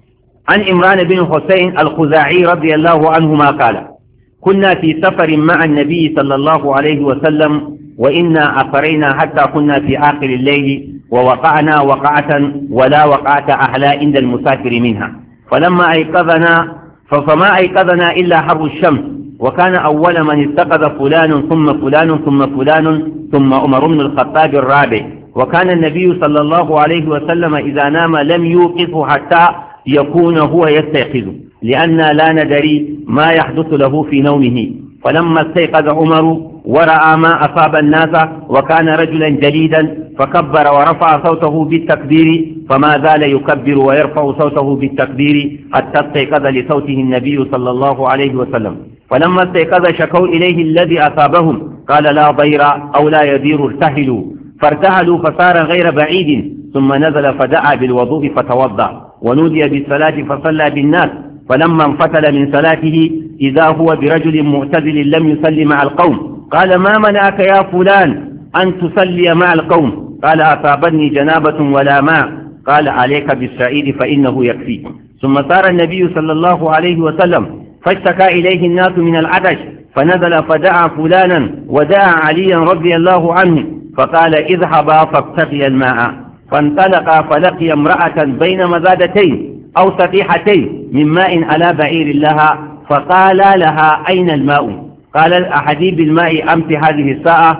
an imran bin husayn al-khuzai radiyallahu anhu ma qala kunna fi safarin ma'a an-nabi sallallahu alayhi wa sallam wa inna afarayna hatta kunna fi akhir al-layl wa waqa'na waqa'atan wa la waqa'ata ahla inda al-musafir minha falamma ayqadhana فما أيقظنا إلا حر الشمس وكان أول من استقذ فلان ثم فلان ثم فلان ثم عمر بن الخطاب الرابع وكان النبي صلى الله عليه وسلم إذا نام لم يوقف حتى يكون هو يستيقظ لأننا لا ندري ما يحدث له في نومه فلما استيقظ عمر ورأى ما أصاب الناس وكان رجلا جليدا فكبر ورفع صوته بالتكبير فما زال يكبر ويرفع صوته بالتكبير حتى استيقظ لصوته النبي صلى الله عليه وسلم فلما استيقظ شكوا إليه الذي أصابهم قال لا ضير أو لا يدير ارتحلوا فارتحلوا فصار غير بعيد ثم نزل فدعا بالوضوء فتوضأ ونودي بالصلاة فصلى بالناس فلما انفتل من صلاته إذا هو برجل معتزل لم يصلي مع القوم قال ما منعك يا فلان أن تصلي مع القوم قال أصابني جنابة ولا ماء قال عليك بالسعيد فإنه يكفي ثم صار النبي صلى الله عليه وسلم فاشتكى إليه الناس من العطش فنزل فدعا فلانا ودعا عليا رضي الله عنه فقال اذهبا فابتغيا الماء فانطلقا فلقي امرأة بين مزادتين أو سفيحتين من ماء على بعير لها فقال لها أين الماء قال الأحدي بالماء أمس هذه الساعة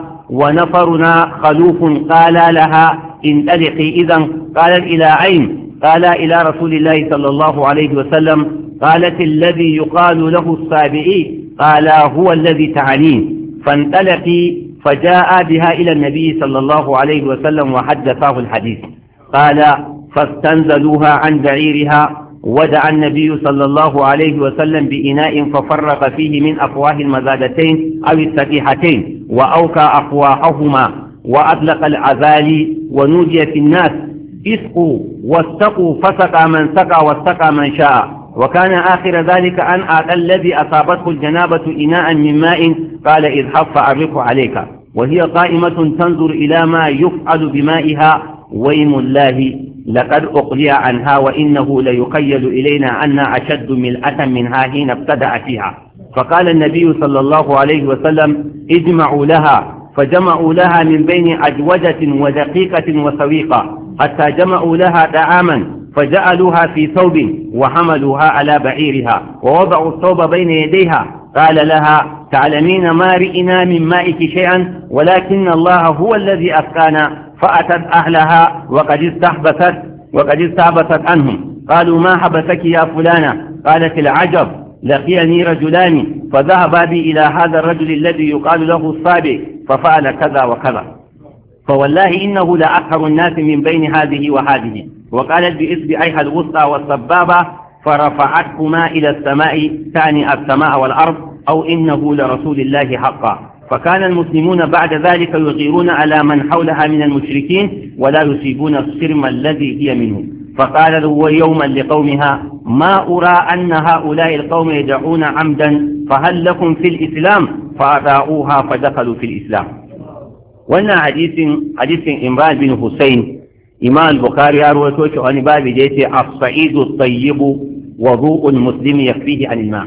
ونفرنا خلوف قال لها انطلقي إذا قالت إلى أين قال إلى رسول الله صلى الله عليه وسلم قالت الذي يقال له السابعي قال هو الذي تعنيه فانطلقي فجاء بها إلى النبي صلى الله عليه وسلم وحدثاه الحديث قال فاستنزلوها عن بعيرها ودعا النبي صلى الله عليه وسلم بإناء ففرق فيه من أفواه المزادتين أو السفيحتين وأوكى أفواههما وأطلق العذال ونودي في الناس اسقوا واستقوا فسقى من سقى واستقى من شاء وكان آخر ذلك أن أعطى الذي أصابته الجنابة إناء من ماء قال اذهب فأرقه عليك وهي قائمة تنظر إلى ما يفعل بمائها ويم الله لقد أقلي عنها وإنه ليخيل إلينا أن أشد ملأة منها حين ابتدأ فيها فقال النبي صلى الله عليه وسلم اجمعوا لها فجمعوا لها من بين أجوجة ودقيقة وسويقة حتى جمعوا لها طعاما فجعلوها في ثوب وحملوها على بعيرها ووضعوا الثوب بين يديها قال لها تعلمين ما رئنا من مائك شيئا ولكن الله هو الذي أسقانا فأتت أهلها وقد استحبست وقد استحبست عنهم قالوا ما حبسك يا فلانة قالت العجب لقيني رجلان فذهبا بي إلى هذا الرجل الذي يقال له الصابئ ففعل كذا وكذا فوالله إنه لأكثر الناس من بين هذه وهذه وقالت بإصبعيها الوسطى والسبابة فرفعتهما إلى السماء تعني السماء والأرض أو إنه لرسول الله حقا فكان المسلمون بعد ذلك يغيرون على من حولها من المشركين ولا يصيبون الصرم الذي هي منه فقال يوما لقومها ما أرى أن هؤلاء القوم يدعون عمدا فهل لكم في الإسلام فأطاعوها فدخلوا في الإسلام. وانا حديث حديث إمران بن حسين إمام البخاري أروتوش عن باب جيتي الصعيد الطيب وضوء المسلم يكفيه عن الماء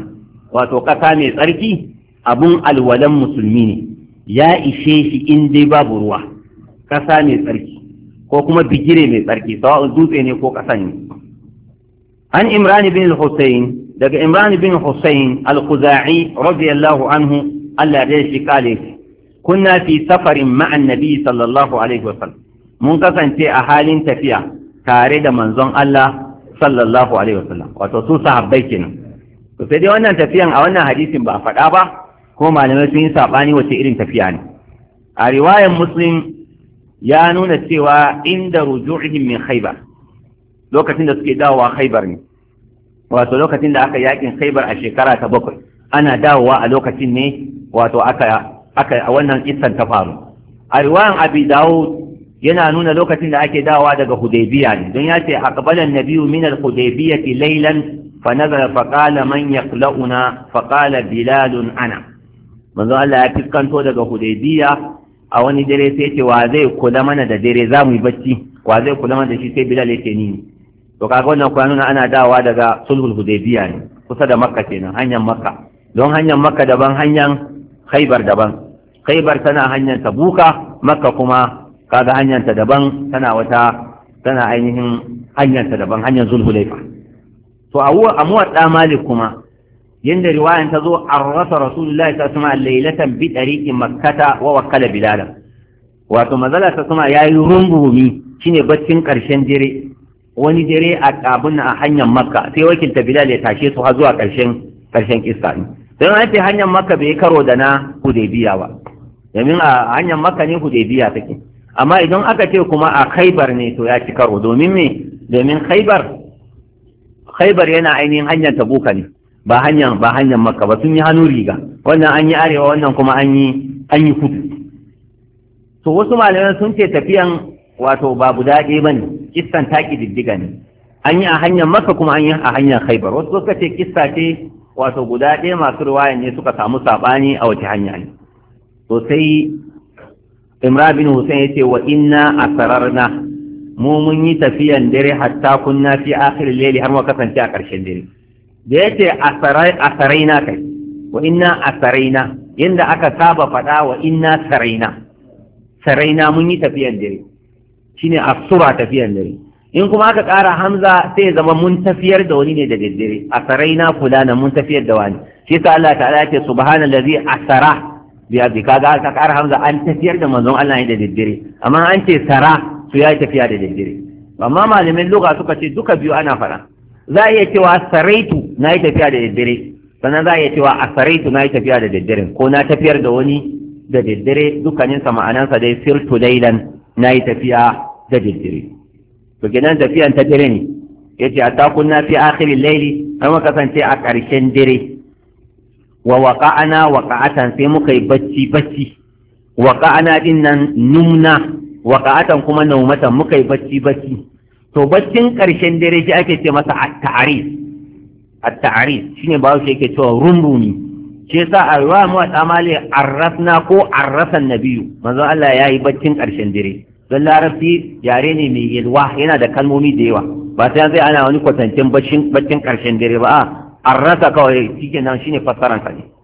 وتوقع من تركي أبن الولم مسلمين يا إشيش إندي باب روح كسامي تركي كوكما بجري من تركي سواء دوتيني كوك أساني عن إمران بن الحسين دقى إمران بن الحسين الخزاعي رضي الله عنه الله ريش قال كنا في سفر مع النبي صلى الله عليه وسلم mun kasance a halin tafiya tare da manzon Allah sallallahu alaihi wasallam wato su sahabbai kenan to sai dai wannan tafiyan a wannan hadisin ba a faɗa ba ko malamai sun yi sabani wace irin tafiya ne a riwayar muslim ya nuna cewa inda ruju'ihim min khaybar lokacin da suke dawowa khaybar ne wato lokacin da aka yakin Khaibar a shekara ta bakwai ana dawowa a lokacin ne wato aka aka a wannan kissan ta faru. A riwayan Abi Dawud yana nuna lokacin da ake dawowa daga Hudaybiya ne, don ya ce aqbala an-nabiyyu min al-Hudaybiyati laylan fa nazala fa qala man yaqla'una fa qala Bilal ana. Manzo Allah ya fiskanto daga Hudaybiya a wani dare sai ce wa zai kula mana da dare za mu yi bacci, wa zai kula mana da shi, sai Bilal yake ni. To kaga wannan kuwa nuna ana dawowa daga sulhul Hudaybiya ne, kusa da Makka kenan, hanyar Makka. Don hanyar Makka daban, hanyar Khaibar daban. Khaibar tana hanyar Tabuka, Makka kuma kaga hanyar ta daban, tana wata tana ainihin hanyar ta daban, hanyar Zulhulaifa. To a a muwadda Malik kuma yanda riwayan ta zo arrasa Rasulullahi sallallahu alaihi wasallam laylatan bi tariqi Makkah wa wakkala Bilal. Wato mazala ta kuma yayi rungumi shine baccin karshen dare, wani dare a kabun a hanyar Makka sai wakilta Bilal ya tashe su har zuwa karshen karshen kissa din. Don an ce hanyar Makka bai karo da na Hudaybiya ba, domin a hanyar Makka ne Hudaybiya take. Amma idan aka ce kuma a Khaibar ne to ya ci karo, domin me domin Khaibar Khaibar yana ainihin hanyar Tabuka ne, ba hanyar ba hanyar Makka ba, sun yi hannu riga, wannan an yi arewa, wannan kuma an yi an yi kudu. To wasu malamai sun ce tafiyan wato ba guda ɗaya bane, kissan taki diddiga ne, an yi a hanyar Makka kuma an yi a hanyar Khaibar. Wasu suka ce kissa ce wato guda ɗaya, masu riwaya ne suka samu saɓani a wace hanya ne. To sai Imran bin Hussein yace wa inna asrarna, mu mun yi tafiyan dare hatta kunna fi akhir al-layli, har mu kasance a ƙarshen dare. Da yace asarai asaraina kai, wa inna asaraina, yanda aka saba faɗa wa inna saraina, saraina mun yi tafiyan dare, shine asura tafiyan dare. In kuma aka ƙara hamza sai zama mun tafiyar da wani ne da daddare, asaraina fulana, mun tafiyar da wani. Shi sa Allah ta'ala ya ce subhanallazi asara biya bi, kaga aka ƙara hamza an tafiyar da manzon Allah ne da daddare, amma an ce sara su ya tafiya da daddare. Amma malamin lugha suka ce duka biyu ana faɗa. Za a iya cewa saraitu na yi tafiya da daddare, sannan za a iya cewa asaraitu na yi tafiya da daddare, ko na tafiyar da wani da daddare, dukkaninsa ma'anansa dai sirtu lailan, na yi tafiya da daddare. To kenan tafiyan ta dare ne, yace hatta kunna fi akhirin laili, an muka kasance a ƙarshen dare. Wa waqa'ana waqa'atan, sai muka yi bacci bacci. Waqa'ana din nan numna, waqa'atan kuma naumatan, muka yi bacci bacci. To baccin ƙarshen dare shi ake ce masa at-ta'aris. At-ta'aris shine ba shi yake cewa rumrumi. Shi yasa a riwaya mu ta mali arrasna ko arrasan nabiyyu, manzo Allah yayi baccin ƙarshen dare. Don larabci yare ne mai yalwa, yana da kalmomi da yawa, ba sai zai ana wani kwatancin baccin baccin ƙarshen dare ba, a an rasa kawai shi nan shine fassaran sa ne.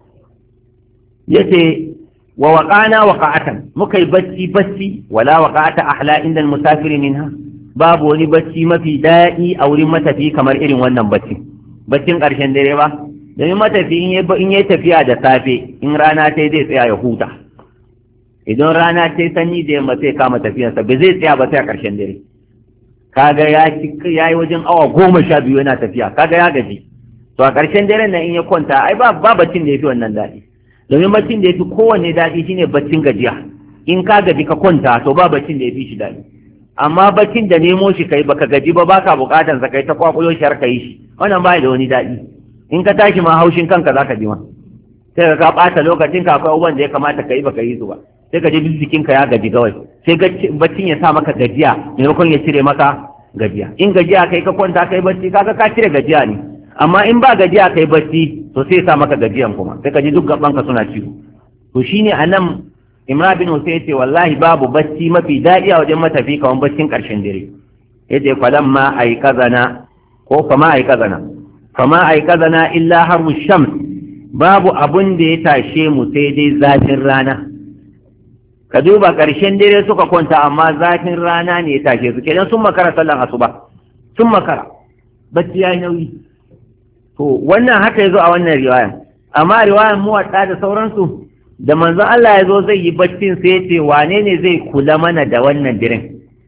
Yace wa waqana waqa'atan, muka yi bacci bacci, wala waqa'ata ahla inda musafiri minha, babu wani bacci mafi daɗi a wurin matafi kamar irin wannan bacci, baccin ƙarshen dare ba. Domin matafi in yi tafiya da safe, in rana ta zai tsaya ya huta, idan rana ta sanyi da yamma sai kama tafiyarsa, ba zai tsaya ba sai a ƙarshen dare. Kaga ya yi wajen awa goma sha biyu yana tafiya, kaga ya gaji. To a ƙarshen daren nan in ya kwanta, ai ba ba baccin da ya fi wannan daɗi, domin baccin da ya fi kowanne daɗi shine baccin gajiya. In ka gaji ka kwanta, to ba baccin da ya fi shi daɗi. Amma baccin da nemo shi kai baka gaji ba, baka buƙatar sa kai ta kwakulo shi har ka yi shi, wannan ba da wani daɗi. In ka tashi ma haushin kanka zaka ji ma, sai ka ɓata lokacin ka, akwai abubuwan da ya kamata ka yi baka yi su ba, sai ka ji jikin ka ya gaji kawai, sai baccin ya sa maka gajiya maimakon ya cire maka gajiya. In gajiya kai ka kwanta kai bacci, kaga ka cire gajiya ne. Amma in ba gajiya kai bacci, to sai sa maka gajiyan kuma, sai ka ji duk gabanka suna ciwo. To shine anan Imran bin Hussein yace wallahi babu bacci mafi daɗi a wajen matafi kawan baccin ƙarshen dare. Yace falamma ay kazana ko fama ay kazana fama ay kazana illa harru shams, babu abun da ya tashe mu sai dai zafin rana. Ka duba ƙarshen dare suka kwanta, amma zafin rana ne ya tashe su, kenan sun makara sallan asuba, sun makara, bacci yayi nauyi. To wannan haka yazo a wannan riwaya, amma riwayan muwatta da sauransu, da manzon Allah yazo zai yi baccin sai yace wane ne zai kula mana da wannan diren,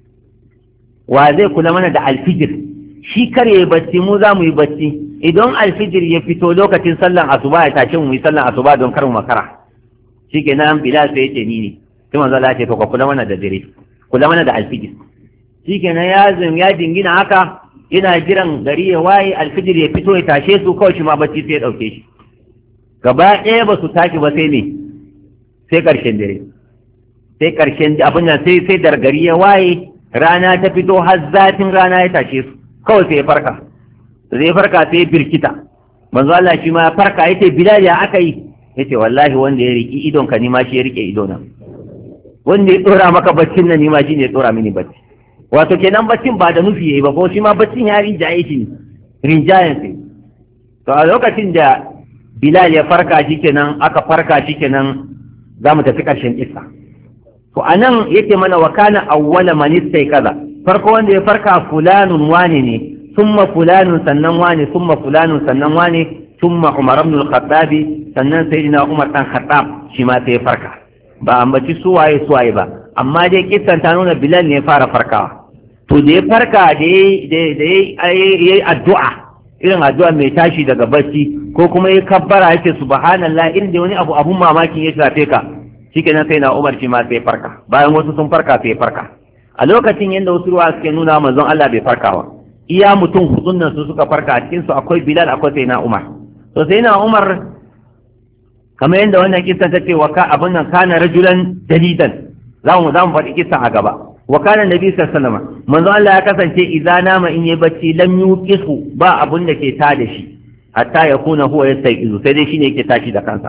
wa zai kula mana da alfijir, shi kar yayi bacci, mu za mu yi bacci. Idan alfijir ya fito lokacin sallan asuba ya tashi mu yi sallan asuba don kar mu makara. Shikenan Bilal sai yace ni ne, sai manzon Allah ya ce to ka kula mana da dire, kula mana da alfijir. Shikenan ya zin ya dingina haka, ina jiran gari ya waye alfijir ya fito ya tashe su kawai shi ma bacci sai ya dauke shi gaba ɗaya ba su tashi ba sai ne sai ƙarshen dare sai ƙarshen abin nan sai sai dargari ya waye rana ta fito har zafin rana ya tashe su kawai sai ya farka sai ya farka sai ya birkita manzo Allah shi ma ya farka yace Bilal ya aka yi yace wallahi wanda ya riki idon ka ni ma shi ya rike ido na wanda ya dora maka baccin nan ni ma shi ne ya dora mini bacci wato kenan baccin ba da nufi yayi ba ko shi ma baccin ya rinjaye shi rinjayen sai to a lokacin da Bilal ya farka shikenan aka farka shikenan za mu tafi ƙarshen isa to anan yake mana wa kana awwala man kaza farko wanda ya farka fulanun wane ne thumma fulanun sannan wane thumma fulanun sannan wane thumma Umar ibn al-Khattab sannan sayyidina Umar dan Khattab shi ma sai ya farka ba ambaci suwaye suwaye ba amma dai kissan ta nuna Bilal ne ya fara farkawa to da ya farka da yayi addu'a irin addu'a mai tashi daga bacci ko kuma ya kabbara yake subhanallah inda wani abu abun mamakin ya shafe ka shikenan sai na Umar shi ma sai farka bayan wasu sun farka sai farka a lokacin yanda wasu ruwa suke nuna manzon Allah bai farkawa iya mutum hudun nan su suka farka a cikin su akwai Bilal akwai sai na Umar to sai na Umar kamar yanda wannan kissan ta ce wa ka abun nan kana rajulan dalidan zamu zamu faɗi kissan a gaba wa kana nabi sallallahu alaihi wasallam manzo Allah ya kasance idan nama in yi bacci lam yuqisu ba abun da ke tada shi hatta yakuna huwa yastaiqizu sai dai shine yake tashi da kansa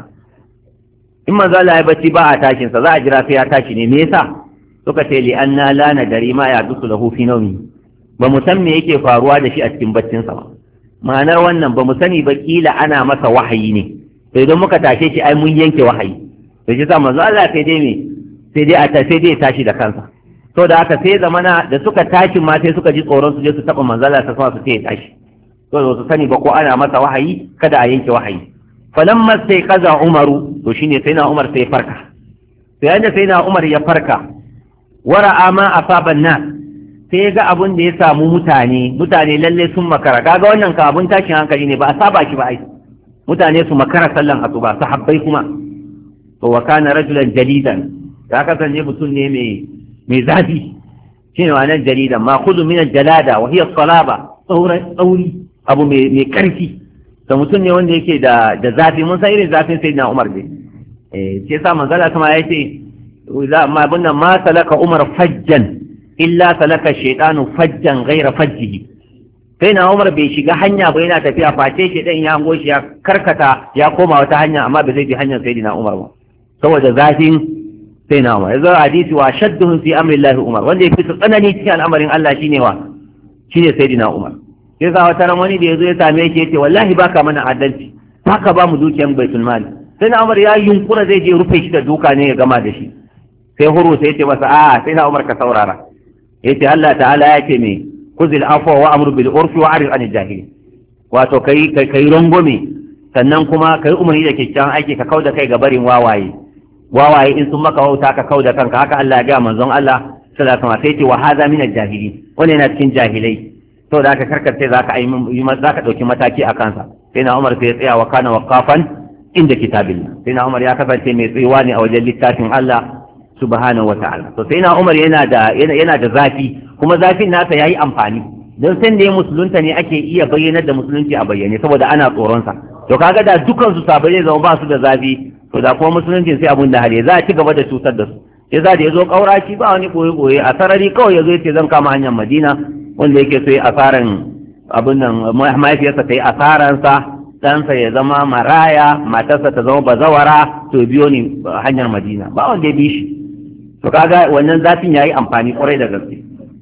in manzo Allah ya bacci ba a tashin sa za a jira sai ya tashi ne me yasa suka ce li anna la nadari ma ya dusu lahu fi nawmi ba mu san me yake faruwa da shi a cikin baccin sa ba ma'anar wannan ba mu sani ba kila ana masa wahayi ne sai idan muka tashe shi ai mun yanke wahayi sai shi sa manzo Allah sai dai me sai dai a ta sai dai tashi da kansa to da haka sai zamana da suka tashi ma sai suka ji tsoron su je su taba manzo Allah sai su sai tashi to ba su sani ba ko ana masa wahayi kada a yanke wahayi falamma sai kaza Umaru to shine sai na Umar sai farka sai yanda sai na Umar ya farka wara'a ma asaban nas sai ga abun da ya samu mutane mutane lalle sun makara kaga wannan ka abun tashin hankali ne ba a saba shi ba ai mutane su makara sallan asuba sahabbai kuma to wa kana rajulan jalidan ya kasance mutum ne mai mai zafi shine wannan jalidan ma khudhu min al-jalada wa hiya as-salaba tsauri abu mai karfi da mutum ne wanda yake da da zafi mun san irin zafin sayyidina Umar ne eh sai sa manzala kuma yace za ma bunna ma salaka Umar fajjan illa salaka shaytanu fajjan ghayra fajjihi sai na Umar bai shiga hanya ba yana tafiya face shi dan ya hango shi ya karkata ya koma wata hanya amma bai zai bi hanyar sayyidina Umar ba saboda zafin sai na Umar yanzu hadisi wa shadduhum fi amri Allah Umar wanda yake tsanani cikin al'amarin Allah shine wa shine sayyidina Umar sai za wata ran wani da yazo ya same shi yace wallahi baka mana adalci baka ba mu dukiyan baitul mali sai na Umar ya yunkura zai je rufe shi da duka ne ya gama da shi sai huru sai yace masa a sai na Umar ka saurara yace Allah ta'ala yace me kuzil afwa wa amru bil urfi wa arid anil jahili wato kai kai kai rangome sannan kuma kai umarni da kyakkyawan aiki ka kauda kai ga barin wawaye wawaye in sun maka wauta ka kauda kanka haka Allah ya ga manzon Allah sallallahu alaihi wasallam sai ce wa hadha min al-jahili wannan yana cikin jahilai to da aka karkarce zaka yi zaka dauki mataki a kansa sai na Umar sai ya tsaya wa kana waqafan inda kitabillah sai na Umar ya kasance mai tsayuwa ne a wajen littafin Allah subhanahu wata'ala to sai na Umar yana da yana da zafi kuma zafin nasa yayi amfani don san da musulunta ne ake iya bayyanar da musulunci a bayyane saboda ana tsoron sa to kaga da dukan su sabai zama ba su da zafi to da kuma musulunci sai abun da hare za a ci gaba da cutar da su sai za da yazo kauraci ba wani koyi koyi a sarari kawai yazo yace zan kama hanyar Madina wanda yake so yi asaran abun nan mahaifiyarsa ta yi asaransa ɗansa ya zama maraya matarsa ta zama bazawara to biyo ni hanyar Madina ba wanda ya bi shi to kaga wannan zafin yayi amfani kwarai da gaske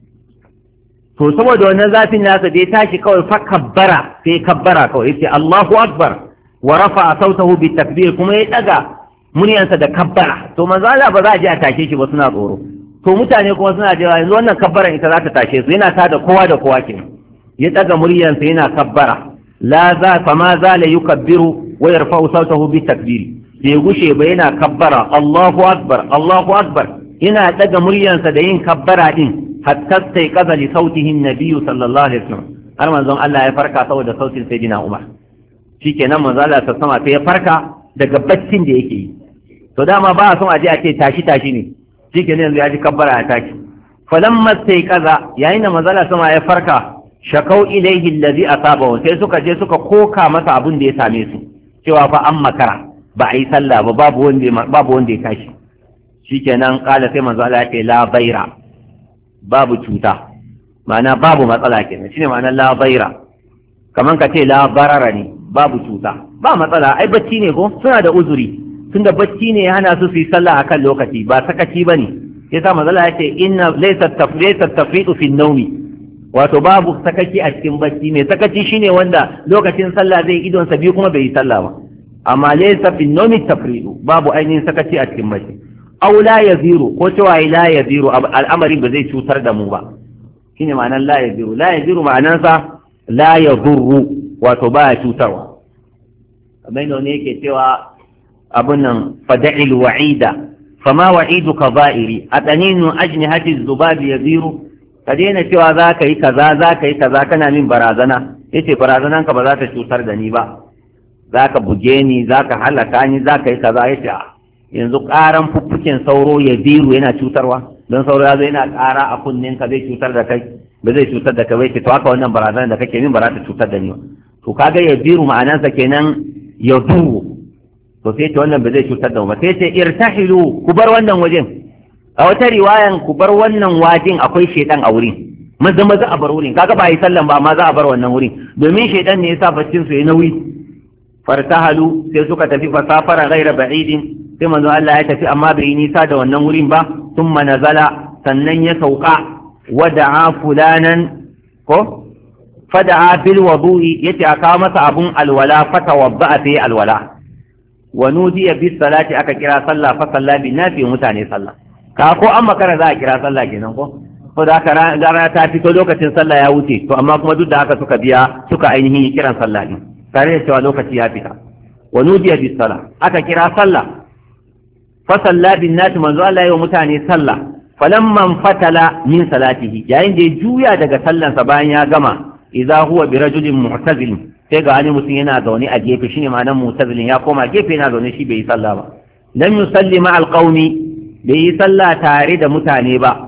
to saboda wannan zafin nasa da ya tashi kawai fa kabbara sai kabbara kawai yace Allahu akbar wa rafa'a sautahu bi takbir kuma ya daga muryansa da kabbara to manzo Allah ba za a je a tashe shi ba suna tsoro to mutane kuma suna cewa yanzu wannan kabbaran ita za ta tashe su yana tada kowa da kowa kenan ya daga muryansa yana kabbara la za fa ma za la yukabbiru wa yarfa'u sautahu bi takbir bai gushe ba yana kabbara Allahu akbar Allahu akbar yana daga muryansa da yin kabbara din hatta sai kaza li sautihin nabiyyu sallallahu alaihi wasallam har manzon Allah ya farka saboda sautin sayyidina Umar shikenan manzon Allah ta sama sai ya farka daga baccin da yake yi to dama ba a son a je a ce tashi tashi ne shikenan yanzu ya ji kabbara ya tashi falamma sai kaza yayin da manzon Allah sama ya farka shakau ilaihi allazi asabahu sai suka je suka koka masa abin da ya same su cewa fa an makara ba a yi sallah ba babu wanda babu wanda ya tashi shikenan kala sai manzo Allah ya ce la baira babu cuta ma'ana babu matsala kenan shine ma'ana la baira kaman ka ce la barara ne babu cuta ba matsala ai bacci ne ko suna da uzuri tunda bacci ne ya hana su su yi sallah akan lokaci ba sakaci bane yasa manzo Allah ya ce inna laysa tafriqu tafriqu fi an-nawmi wato babu sakaci a cikin bacci ne sakaci shine wanda lokacin sallah zai idon sa biyu kuma bai yi sallah ba amma laysa fi an-nawmi tafriqu babu ainihin sakaci a cikin bacci aw la yaziru ko cewa la yaziru al'amarin ba zai cutar da mu ba shine ma'anar la yaziru la yaziru ma'anarsa la yadurru wato ba ya cutarwa kamar yadda ne yake cewa abun nan fada'il wa'ida fama wa'iduka za'iri ataninu ajnihati zubabi yaziru ka daina cewa za ka yi kaza za ka yi kaza kana min barazana yace barazananka ba za ta cutar da ni ba za ka buge ni za ka halaka ni za ka yi kaza yace yanzu ƙaran fuffuken sauro ya biru yana cutarwa don sauro ya zo yana ƙara a kunnen ka zai cutar da kai ba zai cutar da kai bai ce to haka wannan barazanar da kake min ba za ta cutar da ni ba to kaga ya biru ma'anarsa kenan ya duru to sai ce wannan ba zai cutar da mu ba sai ce irtahilu ku bar wannan wajen a wata riwayan ku bar wannan wajen akwai shedan a wurin maza maza a bar wurin kaga ba yi sallan ba amma za a bar wannan wurin domin shedan ne yasa baccin su ya nauyi fartahalu sai suka tafi fasafara ghaira ba'idin sai manzo Allah ya tafi amma bai nisa da wannan wurin ba thumma nazala sannan ya sauka wada'a fulanan ko fada'a bil wudu'i yace aka masa abun alwala fatawadda fi alwala wa nudiya bis salati aka kira sallah fa salla bin nafi mutane sallah ka ko an makara za a kira sallah kenan ko ko da aka rana ta fito lokacin sallah ya wuce to amma kuma duk da haka suka biya suka ainihin kiran sallah din tare da cewa lokaci ya fita wa nudiya bis sala aka kira sallah fa salla bin nafi manzo Allah ya mutane sallah falamman fatala min salatihi yayin da ya juya daga sallansa bayan ya gama idza huwa bi rajulin mu'tazil sai ga wani mutum yana zaune a gefe shine ma'anar mu'tazilin ya koma gefe yana zaune shi bai yi sallah ba lam yusalli ma alqaumi bai yi sallah tare da mutane ba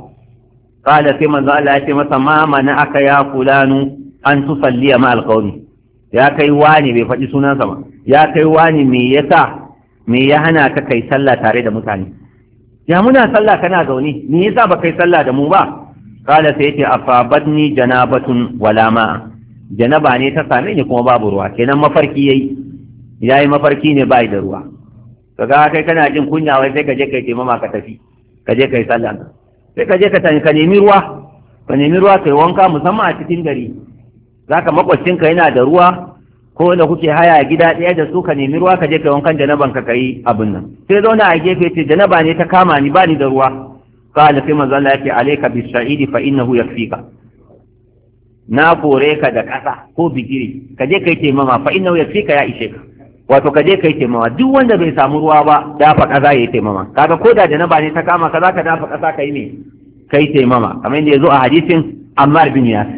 qala sai manzo Allah ya ce masa ma mana aka ya fulanu an tusalli ma alqaumi ya kai wani bai faɗi sunansa ba ya kai wani me yasa me ya hana ka kai sallah tare da mutane ya muna sallah kana zaune me yasa ba kai sallah da mu ba kala sai yace afabatni janabatun wala ma janaba ne ta same ni kuma babu ruwa kenan mafarki yayi yayi mafarki ne bai da ruwa kaga kai kana jin kunya wai sai ka je kai taimama ka tafi ka je kai sallah sai ka je ka tani ka nemi ruwa ka nemi ruwa kai wanka musamman a cikin gari zaka makwaccinka yana da ruwa ko da kuke haya gida ɗaya da su ka nemi ruwa ka je kai wankan janaban ka kai abin nan sai zauna a gefe ce janaba ne ta kama ni bani da ruwa qala sai manzo Allah yake alayka bis-sa'idi fa innahu yakfika na kore ka da ƙasa ko bigiri ka je kai taimama fa innahu yakfika ya ishe ka wato ka je kai taimama duk wanda bai samu ruwa ba dafa ƙasa yayi taimama kaga ko da janaba ne ta kama ka zaka dafa ƙasa kai ne kai taimama kamar yadda yazo a hadisin Ammar bin Yasir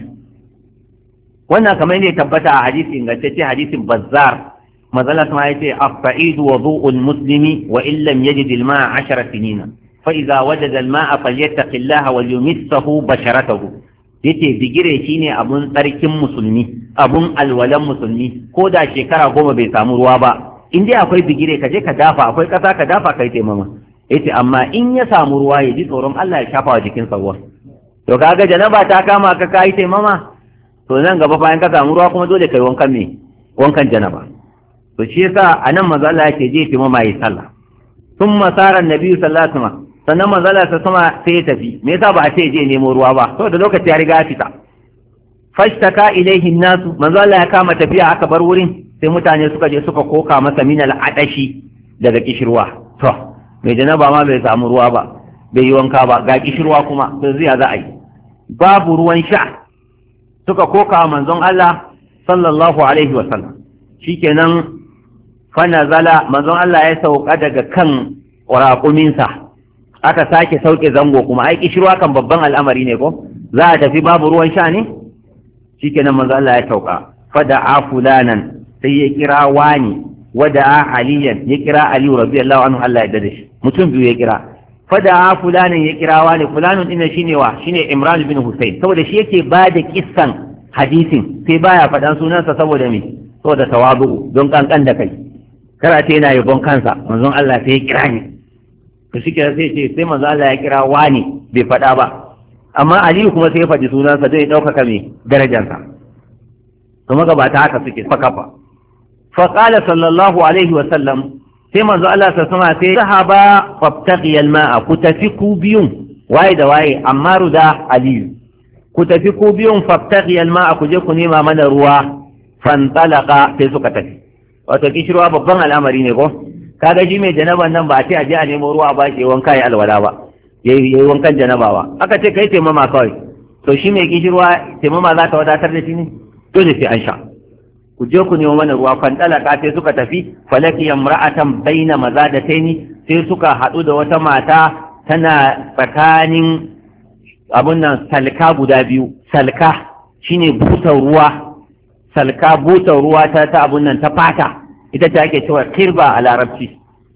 wannan kamar ne tabbata a hadisi ingantacce hadisin Bazzar mazala sama yace as-sa'idu wudu'ul muslimi wa in lam yajid al-ma'a 'ashara sinina fa idza wajada al-ma'a falyattaqillaha wa yumissahu basharatahu yace bigire shine abun tsarkin musulmi abun alwalan musulmi ko da shekara goma bai samu ruwa ba in dai akwai bigire ka je ka dafa akwai kasa ka dafa kai taimama yace amma in ya samu ruwa ya ji tsoron Allah ya shafa wa jikinsa ruwa to kaga janaba ta kama ka kai taimama to nan gaba bayan ka samu ruwa kuma dole kai wankan me wankan janaba to shi yasa anan manzo Allah yake je ki mamaye sallah thumma sara annabi sallallahu alaihi wasallam sannan manzo Allah ta sama sai ya tafi me yasa ba a ce je nemo ruwa ba saboda lokaci ya riga ya fita fashtaka ilaihi nasu manzo Allah ya kama tafiya aka bar wurin sai mutane suka je suka koka masa min al-adashi daga kishirwa to mai janaba ma bai samu ruwa ba bai yi wanka ba ga kishirwa kuma to zai za a yi babu ruwan sha suka koka manzon Allah sallallahu alaihi wa sallam shikenan fa nazala manzon Allah ya sauka daga kan raƙuminsa aka sake sauke zango kuma ai kishirwa kan babban al'amari ne ko za a tafi babu ruwan sha ne shikenan manzon Allah ya sauka fada'a fulanan sai ya kira wani wada'a aliyan ya kira ali radiyallahu anhu Allah ya dade shi mutum biyu ya kira fada'a fulanan ya kira wani fulanun din shine wa shine Imran bin Husayn saboda shi yake bada kissan hadisin sai baya faɗan sunansa saboda me saboda tawazu don kankan da kai karate yana yabon kansa manzon Allah sai ya kira ni to shi sai ce sai manzon Allah ya kira wani bai faɗa ba amma Aliyu kuma sai ya faɗi sunansa zai ɗaukaka me darajarsa to magabata haka suke fakafa fa qala sallallahu alaihi wa sallam sai manzo Allah ta sama sai sahaba fabtaghi alma'a ku tafi ku biyun waye da waye Ammaru da Aliyu ku tafi ku biyun fabtaghi alma'a ku je ku nema mana ruwa fantalaqa sai suka tafi wato kishirwa babban al'amari ne ko kaga ji mai janaban nan ba ce a je a nemo ruwa ba shi wanka ya alwala ba yayi wankan janaba ba aka ce kai taimama kawai to shi mai kishirwa taimama za ta wadatar da shi ne dole sai an sha ku je ku nemo mana ruwa fantalaqa sai suka tafi falaki imra'atan baina mazadataini sai suka hadu da wata mata tana tsakanin abun nan salka guda biyu salka shine butar ruwa salka butar ruwa ta ta abun nan ta fata ita ce ake cewa kirba a larabci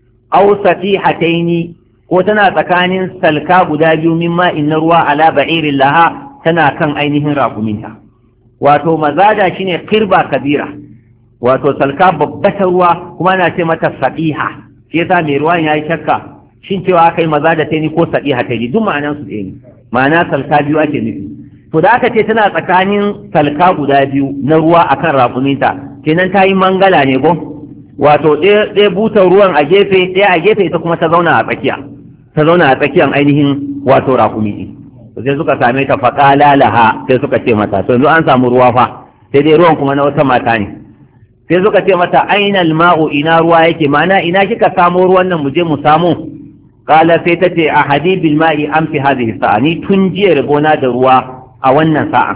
aw satihataini ko tana tsakanin salka guda biyu min ma'in na ruwa ala ba'irin laha tana kan ainihin raƙuminta wato mazada shine kirba kabira wato salka babba ta ruwa kuma ana ce mata satiha shi yasa mai ruwan yayi shakka shin cewa akai mazada ta ni ko satiha ta ni duk ma'anan su ɗaya ne ma'ana salka biyu ake nufi to da aka ce tana tsakanin salka guda biyu na ruwa akan raƙuminta kenan ta yi mangala ne ko wato ɗaya butar ruwan a gefe ɗaya a gefe ita kuma ta zauna a tsakiya ta zauna a tsakiyan ainihin wato raƙumi sai suka same ta faƙala laha sai suka ce mata to yanzu an samu ruwa fa sai dai ruwan kuma na wata mata ne sai suka ce mata ainal ma'u ina ruwa yake mana ina kika samo ruwan nan mu je mu samu kala sai ta ce a hadibil ma'i an fi hadhihi sa'a ni tun jiya rabona da ruwa a wannan sa'a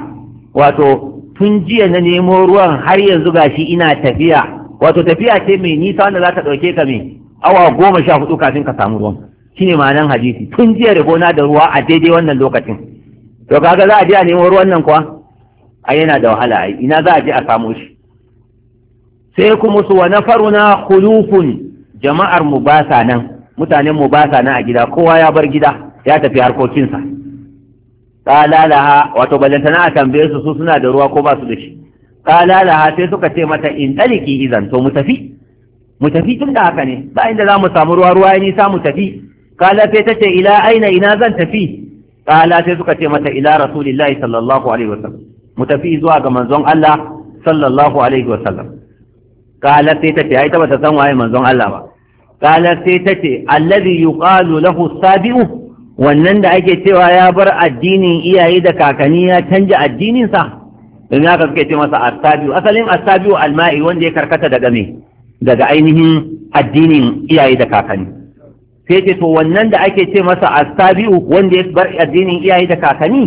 wato tun jiya na nemo ruwan har yanzu gashi ina tafiya wato tafiya ce mai nisa wanda za ta ɗauke ka mai awa goma sha hudu kafin ka samu ruwan shine ma'anan hadisi tun jiya rabona da ruwa a daidai wannan lokacin to kaga za a je a nemo ruwan nan kuwa ai yana da wahala ai ina za a je a samu shi sai kuma su wa nafaruna khulufun jama'ar mu ba sa nan mutanen mu ba sa nan a gida kowa ya bar gida ya tafi harkokinsa qala laha wato balantana a tambaye su su suna da ruwa ko ba su da shi qala laha sai suka ce mata in daliki idan to mu tafi mu tafi tun da haka ne ba inda za mu samu ruwa ruwa ya nisa mu tafi qala sai tace ila aina ina zan tafi qala sai suka ce mata ila rasulillahi sallallahu alaihi wasallam mu tafi zuwa ga manzon Allah sallallahu alaihi wasallam qala sai tace ai ta bata san waye manzon Allah ba qala sai tace allazi yuqalu lahu sabiu wannan da ake cewa ya bar addinin iyaye da kakanni ya canja addinin sa dan haka suke ce masa asabiu asalin asabiu alma'i wanda ya karkata daga me daga ainihin addinin iyaye da kakanni sai ce to wannan da ake ce masa asabiu wanda ya bar addinin iyaye da kakanni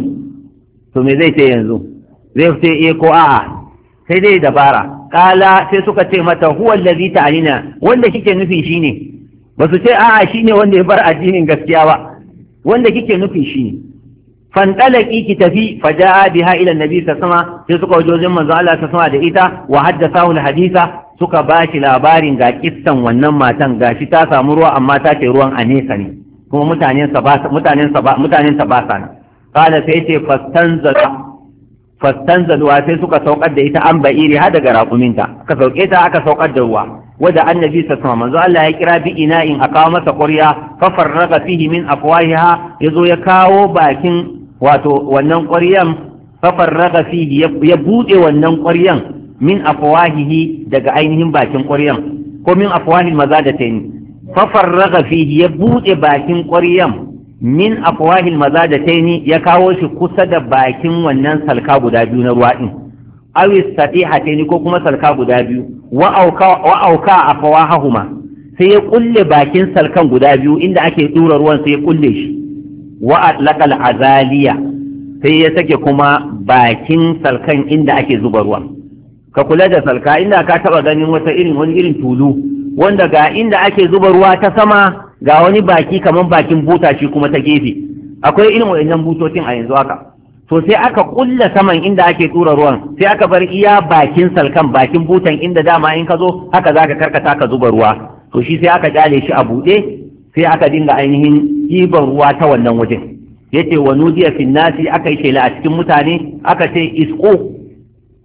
to me zai ce yanzu zai ce eh ko a'a sai dai dabara kala sai suka ce mata huwa allazi ta'alina wanda kike nufi shine ba su ce a'a shine wanda ya bar addinin gaskiya ba wanda kike nufi shine fantalaki ki tafi faja'a biha ila annabi sallallahu alaihi wasallam sai suka wajojin manzo Allah sallallahu alaihi da ita wa haddathahu alhadisa suka bashi labarin ga kissan wannan matan gashi ta samu ruwa amma ta ce ruwan a nesa ne kuma mutanen sa ba mutanen sa ba mutanen sa ba sana kala sai ce fastanzala fastanzalwa sai suka saukar da ita an ba'iri har daga raƙuminta aka sauke ta aka saukar da ruwa wanda annabi sallallahu alaihi wasallam manzo Allah ya kira bi ina'in aka kawo masa ƙurya fa farraga fihi min afwahiha yazo ya kawo bakin wato wannan ƙwaryan fa farraga fihi ya bude wannan ƙwaryan min afwahihi daga ainihin bakin ƙwaryan ko min afwahil mazadatayn fa farraga fihi ya bude bakin ƙwaryan min afwahil mazadataini ya kawo shi kusa da bakin wannan salka guda biyu na ruwa din aw istihataini ko kuma salka guda biyu wa auka wa auka afwahahuma sai ya kulle bakin salkan guda biyu inda ake tura ruwan sai ya kulle shi wa atlaqal azaliya sai ya sake kuma bakin salkan inda ake zuba ruwan ka kula da salka inda ka taba ganin wata irin wani irin tulu wanda ga inda ake zuba ruwa ta sama ga wani baki kamar bakin buta shi kuma ta gefe akwai irin waɗannan butocin a yanzu haka to sai aka kulla saman inda ake tura ruwan sai aka bar iya bakin salkan bakin butan inda dama in ka zo haka zaka karkata ka zuba ruwa to shi sai aka kyale shi a buɗe sai aka dinga ainihin ɗiban ruwa ta wannan wajen yace wa nudiya fin nasi aka yi shela a cikin mutane aka ce isqu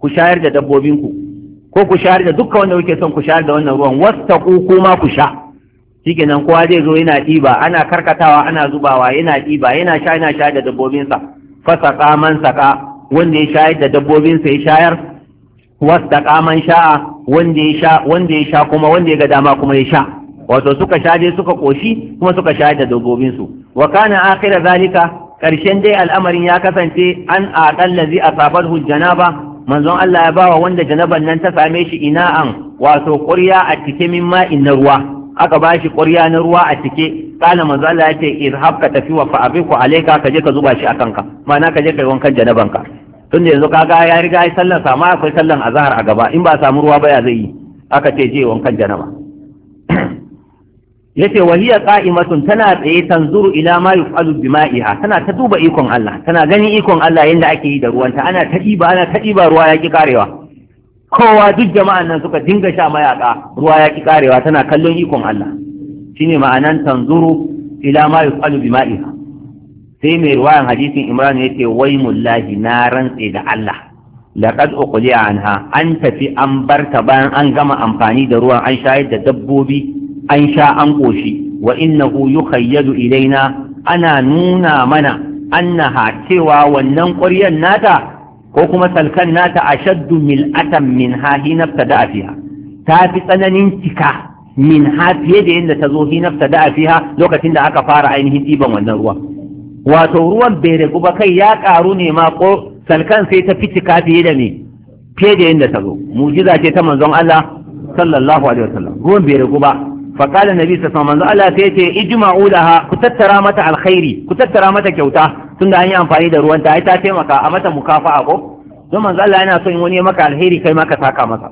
ku shayar da dabbobinku ko ku shayar da dukkan wanda kuke son ku shayar da wannan ruwan wastaqu kuma ku sha shikenan kowa zai zo yana ɗiba ana karkatawa ana zubawa yana ɗiba yana sha yana shayar da dabbobinsa fasaqa man saka wanda ya shayar da dabbobinsa ya shayar wastaqa man sha'a wanda ya sha wanda ya sha kuma wanda ya ga dama kuma ya sha wato suka sha dai suka koshi kuma suka shayar da dabbobinsu wa kana akhira zalika karshen dai al'amarin ya kasance an aqallazi asabahu janaba manzon Allah ya bawa wanda janaban nan ta same shi ina'an wato ƙurya a cike min ma'in na ruwa aka ba shi ƙurya na ruwa a cike kana manzon Allah ya ce izhab ka tafi wa fa'abiku alayka ka je ka zuba shi akan ka ma'ana ka je ka yi wankan janaban ka tunda yanzu kaga ya riga ya sallar sa ma akwai sallan azhar a gaba in ba samu ruwa ba ya zai yi aka ce je wankan janaba yace wahiya qa'imatun tana tsaye tanzuru ila ma yuf'alu bima'iha tana ta duba ikon Allah tana ganin ikon Allah yanda ake yi da ruwanta ana ta diba ana ta diba ruwa yaki karewa kowa duk jama'an nan suka dinga sha mayaka ruwa yaki karewa tana kallon ikon Allah shine ma'anan tanzuru ila ma yuf'alu bima'iha sai mai ruwayan hadisin Imran yace waymullahi na rantse da Allah laqad uqliya anha an tafi an barta bayan an gama amfani da ruwan an shayar da dabbobi an sha an ƙoshi wa innahu yukhayyalu ilaina ana nuna mana annaha cewa wannan ƙwaryan nata ko kuma salkan nata ashaddu mil'atan min ha hinafta da fiha ta fi tsananin cika min ha fiye da yadda ta zo hinafta da fiha lokacin da aka fara ainihin ɗiban wannan ruwa wato ruwan bai ragu ba kai ya ƙaru ne ma ko salkan sai ta fi cika fiye da me fiye da yadda ta zo mujiza ce ta manzon Allah sallallahu alaihi wasallam ruwan bai ragu ba فقال النبي صلى الله عليه وسلم Allah sai ce ijma'u laha ku tattara mata alkhairi ku tattara mata kyauta tunda an yi amfani da ruwan ta ai ta taimaka a mata mukafa'a ko don manzo Allah yana son wani maka alkhairi kai maka saka masa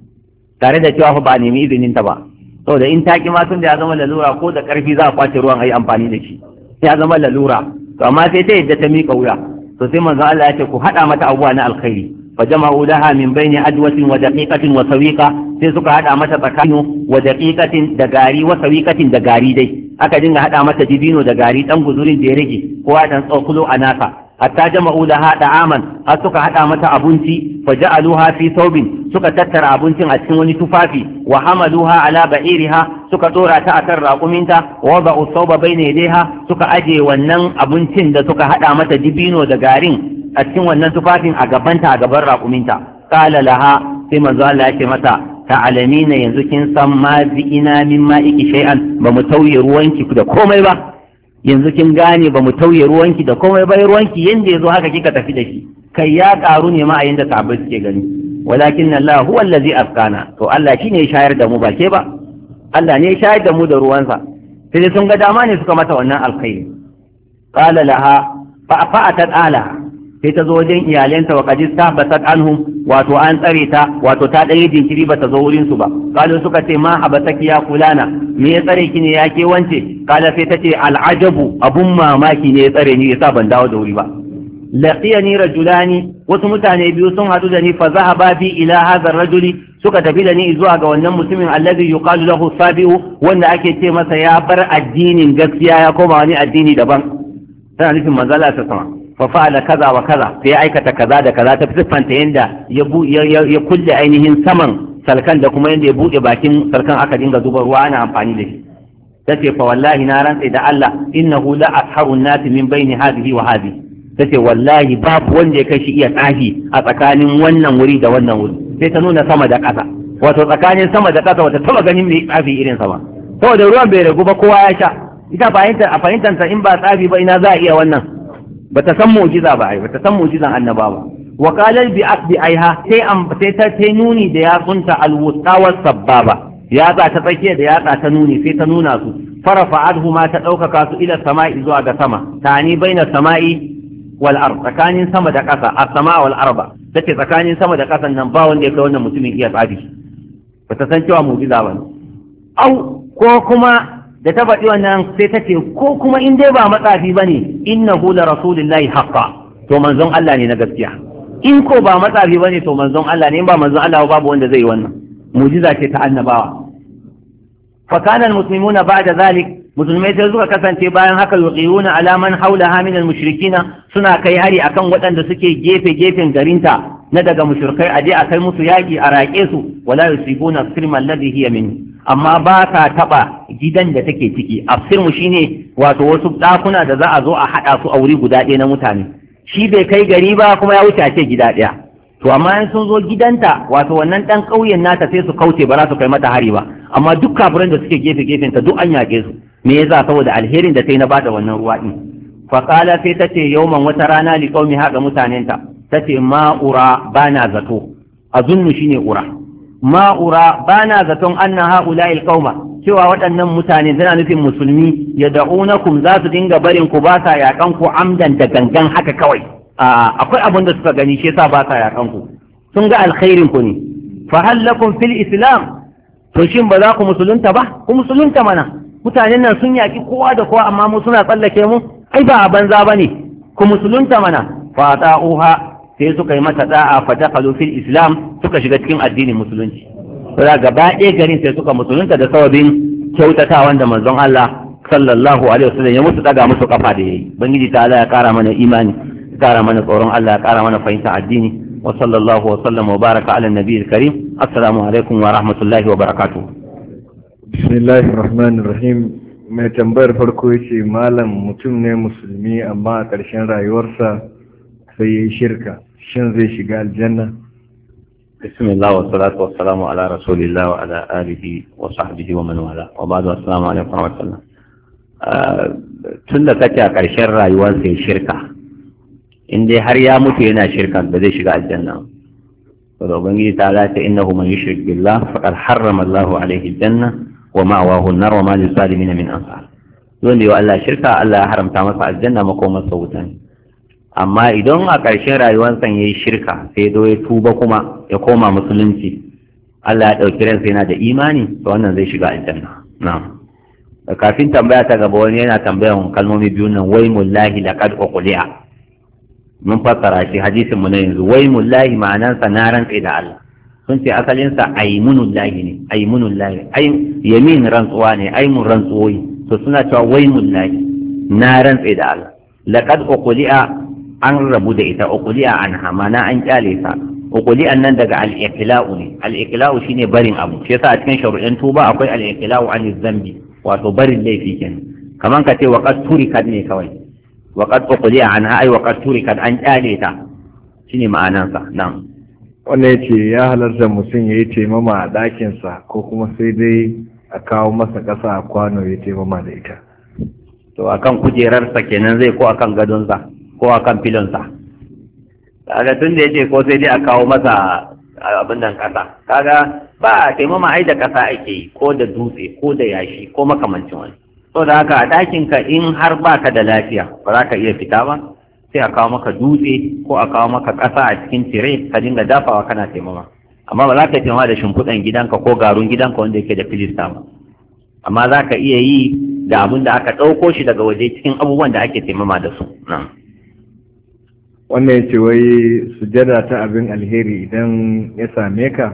tare da cewa ba nemi izinin ta ba saboda in ta ki ma tunda ya zama lalura ko da karfi za a kwace ruwan ai amfani da shi ya zama lalura to amma sai ta yadda ta mika wuya to sai manzo Allah ya ce ku hada mata abubuwa na alkhairi فجمعوا لها من بين عدوة ودقيقة وسويقة sai suka hada mata tsakanin wa daqiqatin da gari wa sawiqatin da gari dai aka dinga hada mata dibino da gari dan guzurin da ya rage kowa dan tsokulo a naka hatta jama'u laha da'aman har suka hada mata abinci fa ja'aluha fi thawbin suka tattara abincin a cikin wani tufafi wa hamaluha ala ba'iriha suka dora ta akan raƙuminta wa ba'u thawba bayna yadayha suka aje wannan abincin da suka hada mata dibino da garin a cikin wannan tufafin a gabanta a gaban raƙuminta qala laha sai manzo Allah ya ce mata ta'alamina yanzu kin san ma ina min ma'iki shay'an ba mu tauye ruwanki da komai ba yanzu kin gane ba mu tauye ruwanki da komai ba ruwanki yanda yazo haka kika tafi da shi kai ya karu ne ma a yanda sahabbai suke gani walakin Allah huwa allazi afkana to Allah shine ya shayar da mu ba ke ba Allah ne ya shayar da mu da ruwansa sai sun ga dama ne suka mata wannan alkhairi qala laha fa fa'atat alaha sai ta zo wajen iyalenta wa kadis ta basat anhum wato an tsare ta wato ta ɗaya jinkiri ba ta zo wurin su ba kalu suka ce ma habasaki ya kulana me ya tsare ki ne ya ke wance kala sai ta ce al'ajabu abun mamaki ne ya tsare ni yasa ban dawo da wuri ba laqiyani rajulani wasu mutane biyu sun hadu da ni fa zahaba bi ila hadha rajuli suka tafi da ni zuwa ga wannan mutumin alladhi yuqalu lahu sabiu wanda ake ce masa ya bar addinin gaskiya ya koma wani addini daban tana nufin manzala ta sama fafa'ala kaza wa kaza sai ya aikata kaza da kaza ta siffanta yanda ya ya kulle ainihin saman salkan da kuma yanda ya bude bakin salkan aka dinga zuba ruwa ana amfani da shi tace fa wallahi na rantsa da Allah innahu la asharu an-nas min baini hadhihi wa hadhihi tace wallahi babu wanda ya kai shi iya tsafi a tsakanin wannan wuri da wannan wuri sai ta nuna sama da ƙasa wato tsakanin sama da ƙasa wata taba ganin mai tsafi irin sama saboda ruwan bai ragu ba kowa ya sha ita fahimta a fahimtanta in ba tsafi ba ina za a iya wannan bata san mu'jiza ba ai bata san mu'jizan annaba ba wa qala bi asbi aiha sai am sai ta tai nuni da yatsunta alwusta was sababa yatsa ta tsakiya da yatsa ta nuni sai ta nuna su farafa'adhu ma ta daukaka su ila sama'i zuwa ga sama tani baina sama'i wal ard tsakanin sama da ƙasa as-sama' wal arba tace tsakanin sama da ƙasan nan ba wanda ya kai wannan mutumin iya tsabi bata san cewa mu'jiza ba au ko kuma da ta faɗi wannan sai ta ce ko kuma in dai ba matsafi ba ne innahu la rasulillahi haqqa to manzon Allah ne na gaskiya in ko ba matsafi ba ne to manzon Allah ne in ba manzon Allah babu wanda zai yi wannan mujiza ce ta annabawa fa kana almuslimuna ba'da zalik musulmai sai suka kasance bayan haka yuqiruna ala man hawlaha min al-mushrikina suna kai hari akan waɗanda suke gefe gefen garinta na daga mushrikai aje a kai musu yaki a raƙe su wala yusibuna sirma alladhi hiya min amma ba ka taba gidan da take ciki afsirmu shine wato wasu dakuna da za a zo a hada su a wuri guda ɗaya na mutane shi bai kai gari ba kuma ya wuce a ce gida ɗaya to amma in sun zo gidanta wato wannan dan ƙauyen nata sai su kauce ba za su kai mata hari ba amma duk kafiran da suke gefe gefen ta duk an yaƙe su me yasa saboda alherin da ta yi na bada wannan ruwa din fa qala sai ta ce yawman wata rana li qaumi haga mutanenta ta ce ma ura bana zato azunnu shine ura ma ura bana zaton anna haula alqauma cewa waɗannan mutane tana nufin musulmi yad'unakum za su dinga barin ku ba sa yakan ku amdan da gangan haka kawai akwai abin da suka gani shi yasa ba sa yakan ku sun ga alkhairin ku ne fa hal lakum fil islam to shin ba za ku musulunta ba ku musulunta mana mutanen nan sun yaki kowa da kowa amma mu suna tsallake mu ai ba a banza bane ku musulunta mana fa ta'uha sai suka yi mata da'a fa dakhalu fil islam suka shiga cikin addinin musulunci sai gaba ɗaya garin sai suka musulunta da sababin kyautata wanda manzon Allah sallallahu alaihi wasallam ya musu daga musu kafa da yayi bangiji ta Allah ya kara mana imani ya kara mana tsoron Allah ya kara mana fahimta addini wa sallallahu wa sallama wa baraka ala nabiyil karim assalamu alaikum wa rahmatullahi wa barakatuh bismillahir rahmanir rahim mai tambayar farko yace malam mutum ne musulmi amma a ƙarshen rayuwarsa sai yayi shirka shin zai shiga aljanna bismillah wa salatu wa salamu ala rasulillah wa ala alihi wa sahbihi wa man wala wa ba'du assalamu alaikum wa rahmatullah tun da kace a ƙarshen rayuwarsa ya shirka in dai har ya mutu yana shirka ba zai shiga aljanna saboda ubangiji ta lata innahu man yushrik billah faqad harrama Allahu alaihi aljanna wa ma'wahu an-nar wa ma lis-salimin min ansar wanda yau Allah shirka Allah ya haramta masa aljanna makomarsa wuta ne amma idan a ƙarshen rayuwarsa ya yi shirka sai zo ya tuba kuma ya koma musulunci Allah ya ɗauki ransa yana da imani to wannan zai shiga aljanna na'am da kafin tambaya ta gaba wani yana tambayan kalmomi biyu nan wai mullahi laqad uqli'a mun fassara shi hadisin mu na yanzu wai mullahi ma'anansa na rantsa da Allah sun ce asalin sa aymunullahi ne aymunullahi ay yamin rantsuwa ne aymun rantsuwoyi to suna cewa wai mullahi na rantsa da Allah laqad uqli'a an rabu da ita uquliya anha mana an kyale ta uquliyan nan daga al-iqla'u ne al-iqla'u shine barin abu shi yasa a cikin shari'an tuba akwai al-iqla'u an zambi wato barin laifi kenan kaman ka ce wa qad turikat ne kawai wa qad uquliya anha ay wa qad turikat an kyale ta shine ma'anan sa nan wannan yace ya halarta mutum yayi taimama a dakin sa ko kuma sai dai a kawo masa kasa a kwano ya taimama da ita to akan kujerar sa kenan zai ko akan gadon sa ko a kan filonsa kaga tun da ya ce ko sai dai a kawo masa abin nan kasa kaga ba a taimama ai da kasa ake yi ko da dutse ko da yashi ko makamancin wani so da haka a ɗakinka in har baka da lafiya ba za ka iya fita ba sai a kawo maka dutse ko a kawo maka kasa a cikin tire ka dinga dafawa kana taimama amma ba za ka taimama da shimfiɗan gidanka ko garun gidanka wanda yake da filista ba amma za ka iya yi da abin da aka ɗauko shi daga waje cikin abubuwan da ake taimama da su na'am wannan ya ce wai sujada ta abin alheri idan ya same ka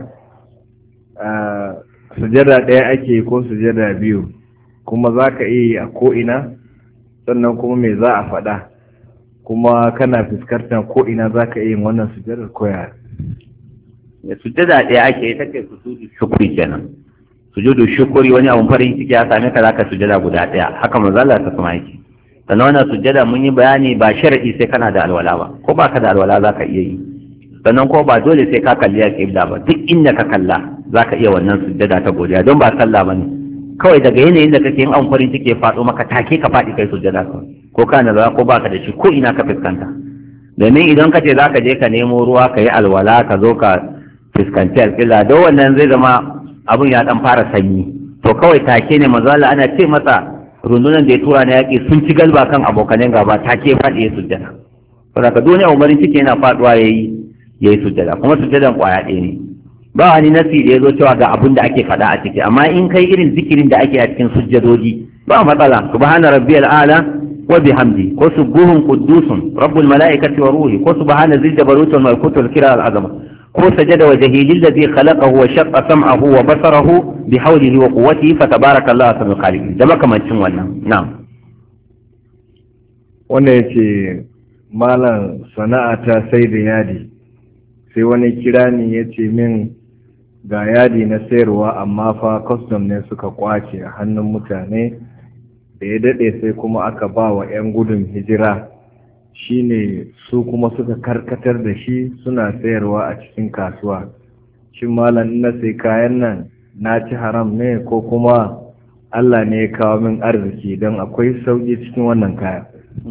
sujada ɗaya ake ko sujada biyu kuma za ka iya yi a ko'ina sannan kuma me za a faɗa kuma kana fuskantar ko'ina za ka iya yin wannan sujadar koya sujada ɗaya ake ita ce sujudu shukuri kenan sujudu shukuri wani abun farin ciki ya same ka za ka sujada guda ɗaya haka manzo Allah ta kuma yake sannan wannan sujjada mun yi bayani ba shar'i sai kana da alwala ba ko ba ka da alwala za ka iya yi sannan ko ba dole sai ka kalli ya kibla ba duk inda ka kalla za ka iya wannan sujjada ta godiya don ba sallah ba ne kawai daga yanayin da kake yin an farin ciki ya faɗo maka take ka faɗi kai sujjada kawai ko kana da ko ba ka da shi ko ina ka fuskanta domin idan ka ce za ka je ka nemo ruwa ka yi alwala ka zo ka fuskanci alƙilla don wannan zai zama abun ya ɗan fara sanyi to kawai take ne manzo Allah ana ce masa rundunar da ya tura na yaƙi sun ci galba kan abokanen gaba ta ke faɗi ya sujjada saboda ka duniya umarin ciki yana faɗuwa ya yi ya yi sujjada kuma sujjadan ƙwaya ɗaya ne ba wani nasi da ya zo cewa ga abin da ake faɗa a ciki amma in kai irin zikirin da ake a cikin sujjadodi ba matsala subhana rabbiyal a'la wa bihamdi ko subuhun quddusun rabbul mala'ikati wa ruhi ko subhana zil jabarut wal malakuti wal kiram al azama ko sajada wajhihi lillazi khalaqahu wa shaqqa sam'ahu wa basarahu bi hawlihi wa quwwatihi fa tabarakallahu ahsanul khaliqin da makamancin wannan na'am. wanda yace malam sana'a ta sai da yadi, sai wani kira ni yace min ga yadi na sayarwa amma fa custom ne suka kwace a hannun mutane, da ya dade sai kuma aka ba wa 'yan gudun hijira, shine su kuma suka karkatar da shi suna sayarwa a cikin kasuwa. Shin malam na sai kayan nan na ci haram ne ko kuma Allah ne ya kawo min arziki, don akwai sauki cikin wannan kaya?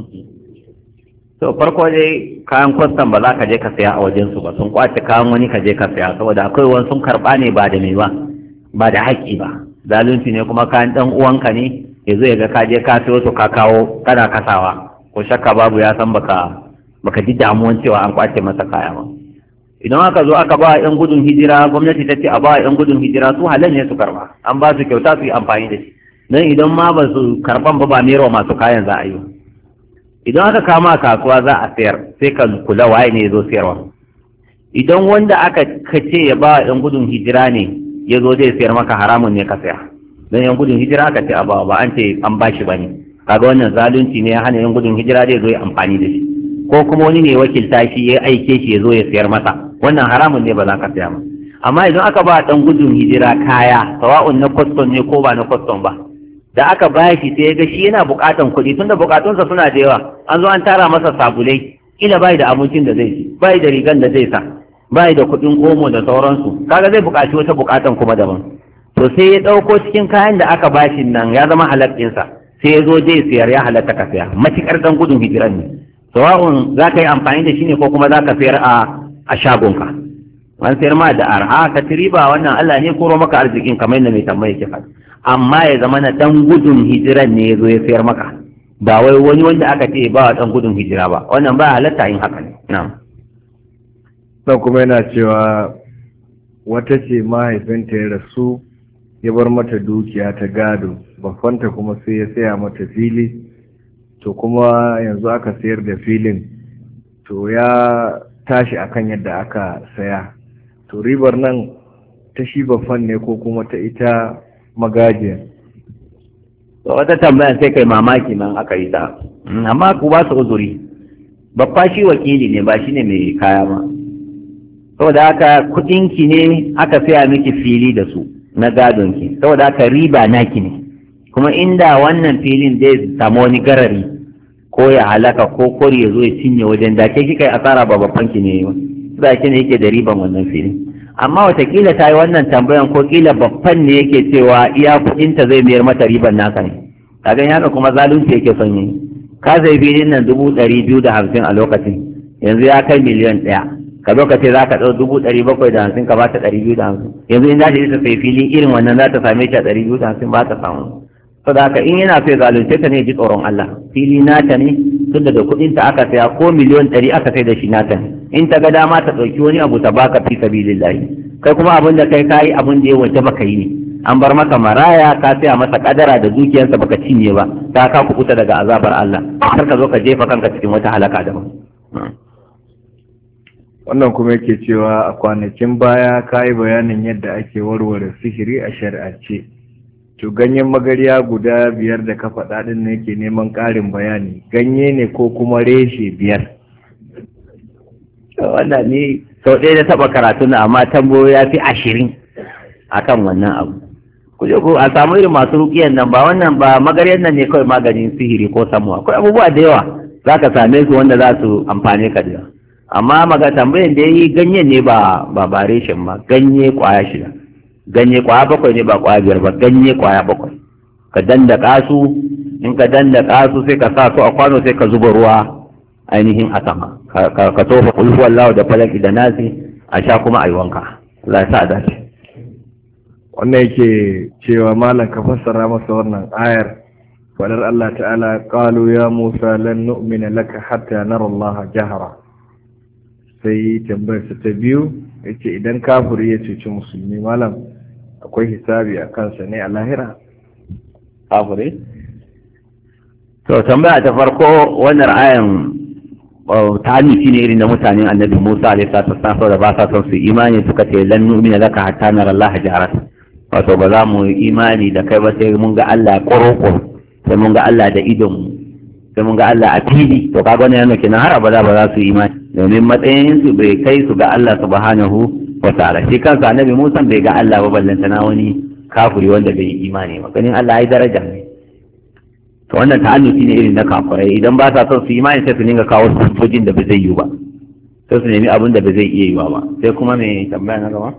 to farko dai kayan kwastam ba za ka je ka saya a wajensu ba, sun kwace kayan wani ka je ka saya, saboda akwai wani sun karɓa ne ba da mai ba ba da haƙƙi ba, zalunci ne, kuma kayan ɗan uwanka ne ya zo ya ga ka je ka sayo to ka kawo kana kasawa, ko shakka babu ya san baka baka ji damuwan cewa an kwace masa kaya ba. Idan aka zo aka ba yan gudun hijira, gwamnati ta ce a ba yan gudun hijira, su halal ne su karba, an ba su kyauta su yi amfani da shi, don idan ma ba su karban ba ba mero masu kayan za a yi. Idan aka kama kasuwa za a sayar, sai ka kula waye ne ya zo sayarwa. Idan wanda aka kace ya ba yan gudun hijira ne ya zo zai sayar maka, haramun ne ka saya, don yan gudun hijira aka ce a ba ba an ce an ba shi ba ne, kaga wannan zalunci ne ya hana yan gudun hijira zai zo ya amfani da shi, ko kuma wani ne wakilta shi ya aike shi ya zo ya sayar masa, wannan haramun ne ba za ka saya ba. Amma idan aka ba dan gudun hijira kaya, sawa'un na kwaston ne ko ba na kwaston ba, da aka ba shi sai ya ga shi yana bukatan kuɗi, tunda bukatunsa suna da yawa, an zo an tara masa sabulai, kila bai da abincin da zai ci, bai da rigan da zai sa, bai da kuɗin omo da sauransu, kaga zai bukaci wata bukatan kuma daban. To sai ya ɗauko cikin kayan da aka bashi nan ya zama halakkinsa, sai ya zo zai sayar, ya halatta ka saya, matukar dan gudun hijiran ne. Sawa'un za ka yi amfani da shi ne ko kuma za ka sayar a a shagonka, an sayar ma da arha ka ci riba, wannan Allah ne koro maka arzikin kamar yadda mai tambaye ke faɗi. Amma ya zama na dan gudun hijiran ne ya zo ya sayar maka, ba wai wani wanda aka ce ba wa dan gudun hijira ba, wannan ba halatta yin haka ne. Na'am. Nan kuma yana cewa wata ce mahaifinta ya rasu ya bar mata dukiya ta gado, baffanta kuma sai ya saya mata fili, to kuma yanzu aka sayar da filin, to ya tashi akan yadda aka saya, to ribar nan ta shi baffan ne ko kuma ta ita magajiyar? To wata tambaya sai kai mamaki nan aka yi ta, amma ku ba su uzuri, baffa shi wakili ne ba shi ne mai kaya ba, saboda haka kudinki ne aka saya miki fili da su na gadonki, saboda haka riba naki ne, kuma inda wannan filin zai samu wani garari ko ya halaka ko kori ya zo ya cinye wajen da ke kika yi asara ba babban ki ne ba, ki ne yake da riban wannan filin. Amma watakila ta yi wannan tambayan ko kila babban ne yake cewa iya kuɗinta zai mayar mata riban naka ne, kaga yana kuma zalunci yake son yi. Ka zai filin nan dubu ɗari biyu da hamsin a lokacin, yanzu ya kai miliyan ɗaya, ka zo ka ce za ka ɗau dubu ɗari bakwai da hamsin ka ba ta ɗari biyu da hamsin, yanzu in za ta ta sai fili irin wannan za ta same shi a ɗari biyu da hamsin ba ta samu. Saboda haka in yana so ya zalunce ta ne ji tsoron Allah, fili nata ne, tunda da kuɗin ta aka saya ko miliyon ɗari aka sai da shi nata ne, in ta ga dama ta ɗauki wani abu ta baka fi sabilillahi, kai kuma abin da kai kayi abin da ya waje baka yi ne, an bar maka maraya ka saya masa kadara da dukiyarsa baka cinye ba, ta ka kuɓuta daga azabar Allah, kar ka zo ka jefa kanka cikin wata halaka daban. Wannan kuma yake cewa a kwanakin baya ka yi bayanin yadda ake warware sihiri a shari'arce, to ganyen magariya guda biyar da ka faɗa ɗin ne ke neman ƙarin bayani, ganye ne ko kuma reshe biyar? Wannan ne sau ɗaya da taɓa karatu na, amma tambayo ya fi ashirin a kan wannan abu. Kuje ku a samu irin masu rukiyan nan, ba wannan ba magariyar nan ne kawai maganin sihiri ko samuwa, akwai abubuwa da yawa za ka same su wanda za su amfane ka da. Amma maga tambayan da ya yi ganyen ne ba ba ba reshen ba, ganye kwaya shida, ganye kwaya bakwai ne ba kwaya biyar ba, ganye kwaya bakwai. Ka dandaka su, in ka dandaka su sai ka sa su a kwano sai ka zuba ruwa ainihin a sama, ka tofa kulhu wallahu da falaki da nasi a sha kuma a yi wanka. Allah ya sa dace. Wannan yake cewa malam ka fassara masa wannan ayar fadar Allah ta'ala, qalu ya Musa lan nu'mina laka hatta nara Allah jahra. Sai tambayarsa ta biyu yace idan kafiri ya cuci musulmi malam akwai hisabi a kansa ne a lahira? Kafiri? To tambaya ta farko, wannan ayan ta'annuci ne irin da mutanen annabi Musa alaihi salatu wasallam da ba sa son su imani suka ce lan nu'mina laka hatta nara Allah jaharatan, wato ba za mu imani da kai ba sai mun ga Allah ƙoro sai mun ga Allah da idon sai mun ga Allah a fili. To kaga wannan yana kenan har abada ba za su imani, domin matsayin su bai kai su ga Allah subhanahu wa ta'ala. Shi kansa annabi Musa bai ga Allah ba, ballanta na wani kafiri wanda bai yi imani ba. Ganin Allah ai daraja ne. To wannan ta'annuci ne irin na kafirai, idan ba sa son su imani sai su dinga kawo sojin da ba zai yi ba, sai su nemi abin da ba zai iya yi ba. Sai kuma me tambaya na gaba?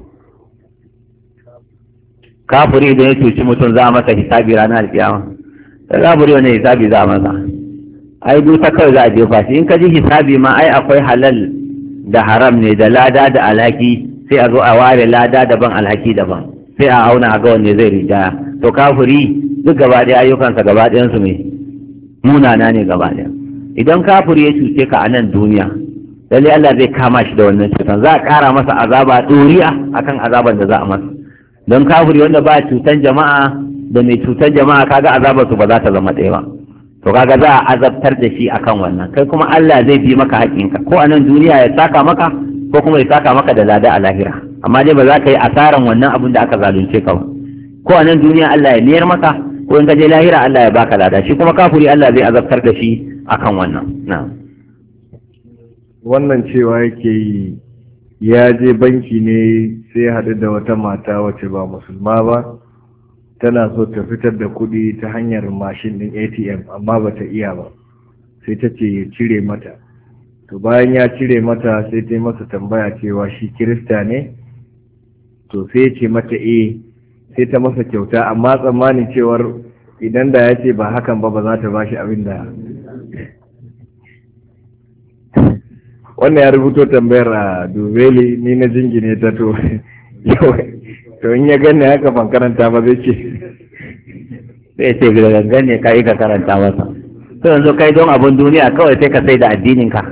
Kafiri idan ya cuci mutum za a masa hisabi ranar alkiyama. Da kafiri wani hisabi za a masa, ai duka kawai za a jefa shi. In ka ji hisabi ma ai akwai halal da haram ne, da lada da alhaki, sai a zo a ware lada daban alhaki daban, sai a auna a ga wanne zai rijaya. To kafiri duk gaba ɗaya ayyukansa gaba ɗayansu ne munana ne gaba ɗaya. Idan kafiri ya cuce ka a nan duniya, lalle Allah zai kama shi da wannan cutan, za a ƙara masa azaba ɗoriya akan azaban da za a masa. Don kafiri wanda ba cutan jama'a da mai cutan jama'a, kaga azabar su ba za ta zama ɗaya ba. To kaga za a azabtar da shi akan wannan, kai kuma Allah zai bi maka haƙinka, ko a nan duniya ya saka maka ko kuma ya saka maka da lada a lahira. Amma dai ba za ka yi asaran wannan abin da aka zalunce ka ba. Ko a nan duniya Allah ya niyar maka, ko in ka je lahira Allah ya baka lada. Shi kuma kafiri Allah zai azabtar da shi akan wannan. Na'am. Wannan cewa yake yi ya je banki ne sai haɗu da wata mata wacce ba musulma ba, tana so ta fitar da kuɗi ta hanyar mashin ɗin A T M amma ba ta iya ba, sai ta ce ya cire mata. To bayan ya cire mata sai ta yi masa tambaya cewa shi kirista ne, to sai ya ce mata eh, sai ta masa kyauta, amma tsammanin cewar idan da ya ce ba hakan ba ba za ta ba shi abin da wannan ya rubuto tambayar a dubeli, ni na jingine ta to to in ya gane haka ban karanta ba zai ce sai ce ga gangan ne kai ka karanta masa. To yanzu kai don abun duniya kawai sai ka sai da addinin ka,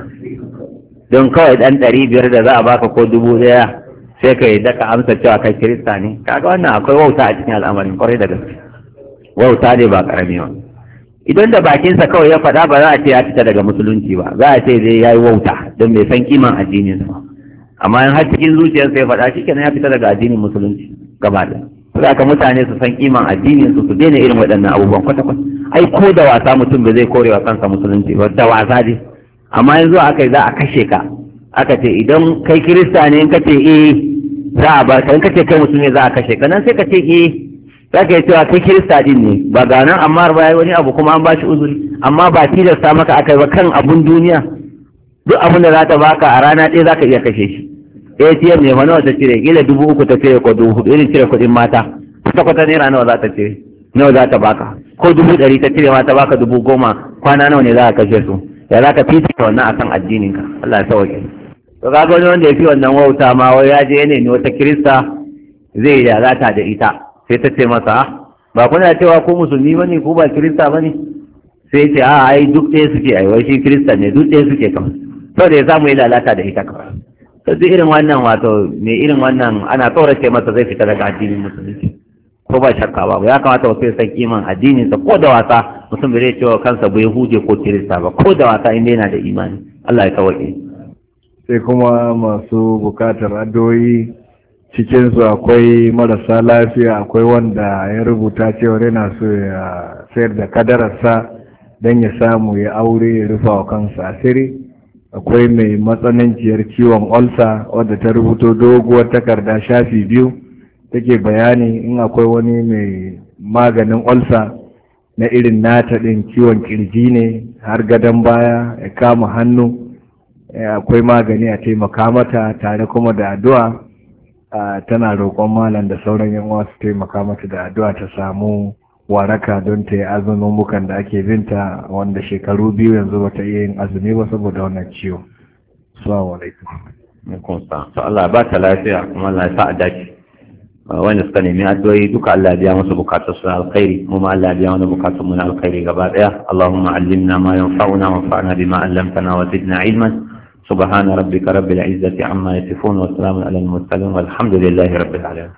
don kawai dan ɗari biyar da za a baka ko dubu ɗaya sai ka yi daka amsa cewa kai kirista ne. Kaga wannan akwai wauta a cikin al'amarin, kwarai da gaske wauta ne ba karami ba. Idan da bakinsa kawai ya faɗa ba za a ce ya fita daga musulunci ba, za a ce zai yayi wauta don bai san kiman addinin sa. Amma in har cikin zuciyarsa ya faɗa shikenan ya fita daga addinin musulunci gaba da. Sai ka mutane su san kiman addinin su, su daina irin waɗannan abubuwan kwata kwata. Ai ko da wasa mutum bai zai korewa kansa musulunci ba, da wasa dai. Amma yanzu aka yi za a kashe ka, aka ce idan kai kirista ne in ka ce eh za a bar ka, in ka ce kai musulmi za a kashe ka, nan sai ka ce eh za ka yi cewa kai kirista din ne ba ga nan, amma ba wani abu kuma an ba shi uzuri, amma ba tilasta maka aka yi ba kan abun duniya. Duk abin da za ta baka a rana ɗaya za ka iya kashe shi. A T M ne ma nawa ta cire, gila dubu uku ta cire ko dubu hudu, irin cire kuɗin mata ta kwata naira nawa za ta cire, nawa za ta baka, ko dubu ɗari ta cire ma ta baka dubu goma, kwana nawa ne za ka kashe su. Ya za ka fifita wannan akan addininka, Allah ya sauke. To ka ga wani wanda ya fi wannan wauta ma wai ya je ne wata kirista zai lalata da ita, sai ta ce masa ba kuna cewa ko musulmi bane ko ba kirista bane, sai ce a ai duk ɗaya suke, ai wai shi kirista ne, duk ɗaya suke kawai, to da ya samu yi lalata da ita kawai. To duk irin wannan wato me irin wannan ana tsorace masa zai fita daga addinin musulunci, ko ba shakka ba. Ya kamata wasu ya san kiman addinin sa, ko da wasa mutum bai zai cewa kansa bai huje ko kirista ba, ko da wasa inda yana da imani. Allah ya sauke. Sai kuma masu bukatar addu'o'i, cikinsu akwai marasa lafiya, akwai wanda ya rubuta cewa yana so ya sayar da kadararsa don ya samu ya aure ya rufa wa kansa asiri. Akwai mai matsananciyar ciwon olsa wadda ta rubuto doguwar takarda shafi biyu take bayani in akwai wani mai maganin olsa na irin nata ɗin, ciwon kirji ne har gadon baya ya kama hannu, akwai magani a taimaka mata tare kuma da addu'a. Tana roƙon malam da sauran yan uwa su taimaka mata da addu'a ta samu waraka don ta yi azumin bukan da ake binta, wanda shekaru biyu yanzu ba ta iya yin azumi ba saboda wannan ciwo. Assalamu alaikum. Alaikum salam. To Allah ba ta lafiya kuma Allah ya sa a dace. Wanda suka nemi addu'o'i duka Allah ya biya musu bukatun su na alkhairi, mu ma Allah ya biya mana bukatun mu na alkhairi gaba daya. Allahumma allimna ma yanfa'una wanfa'na bima 'allamtana wa zidna ilman. سبحان ربك رب العزة عما يصفون وسلام على المرسلين والحمد لله رب العالمين.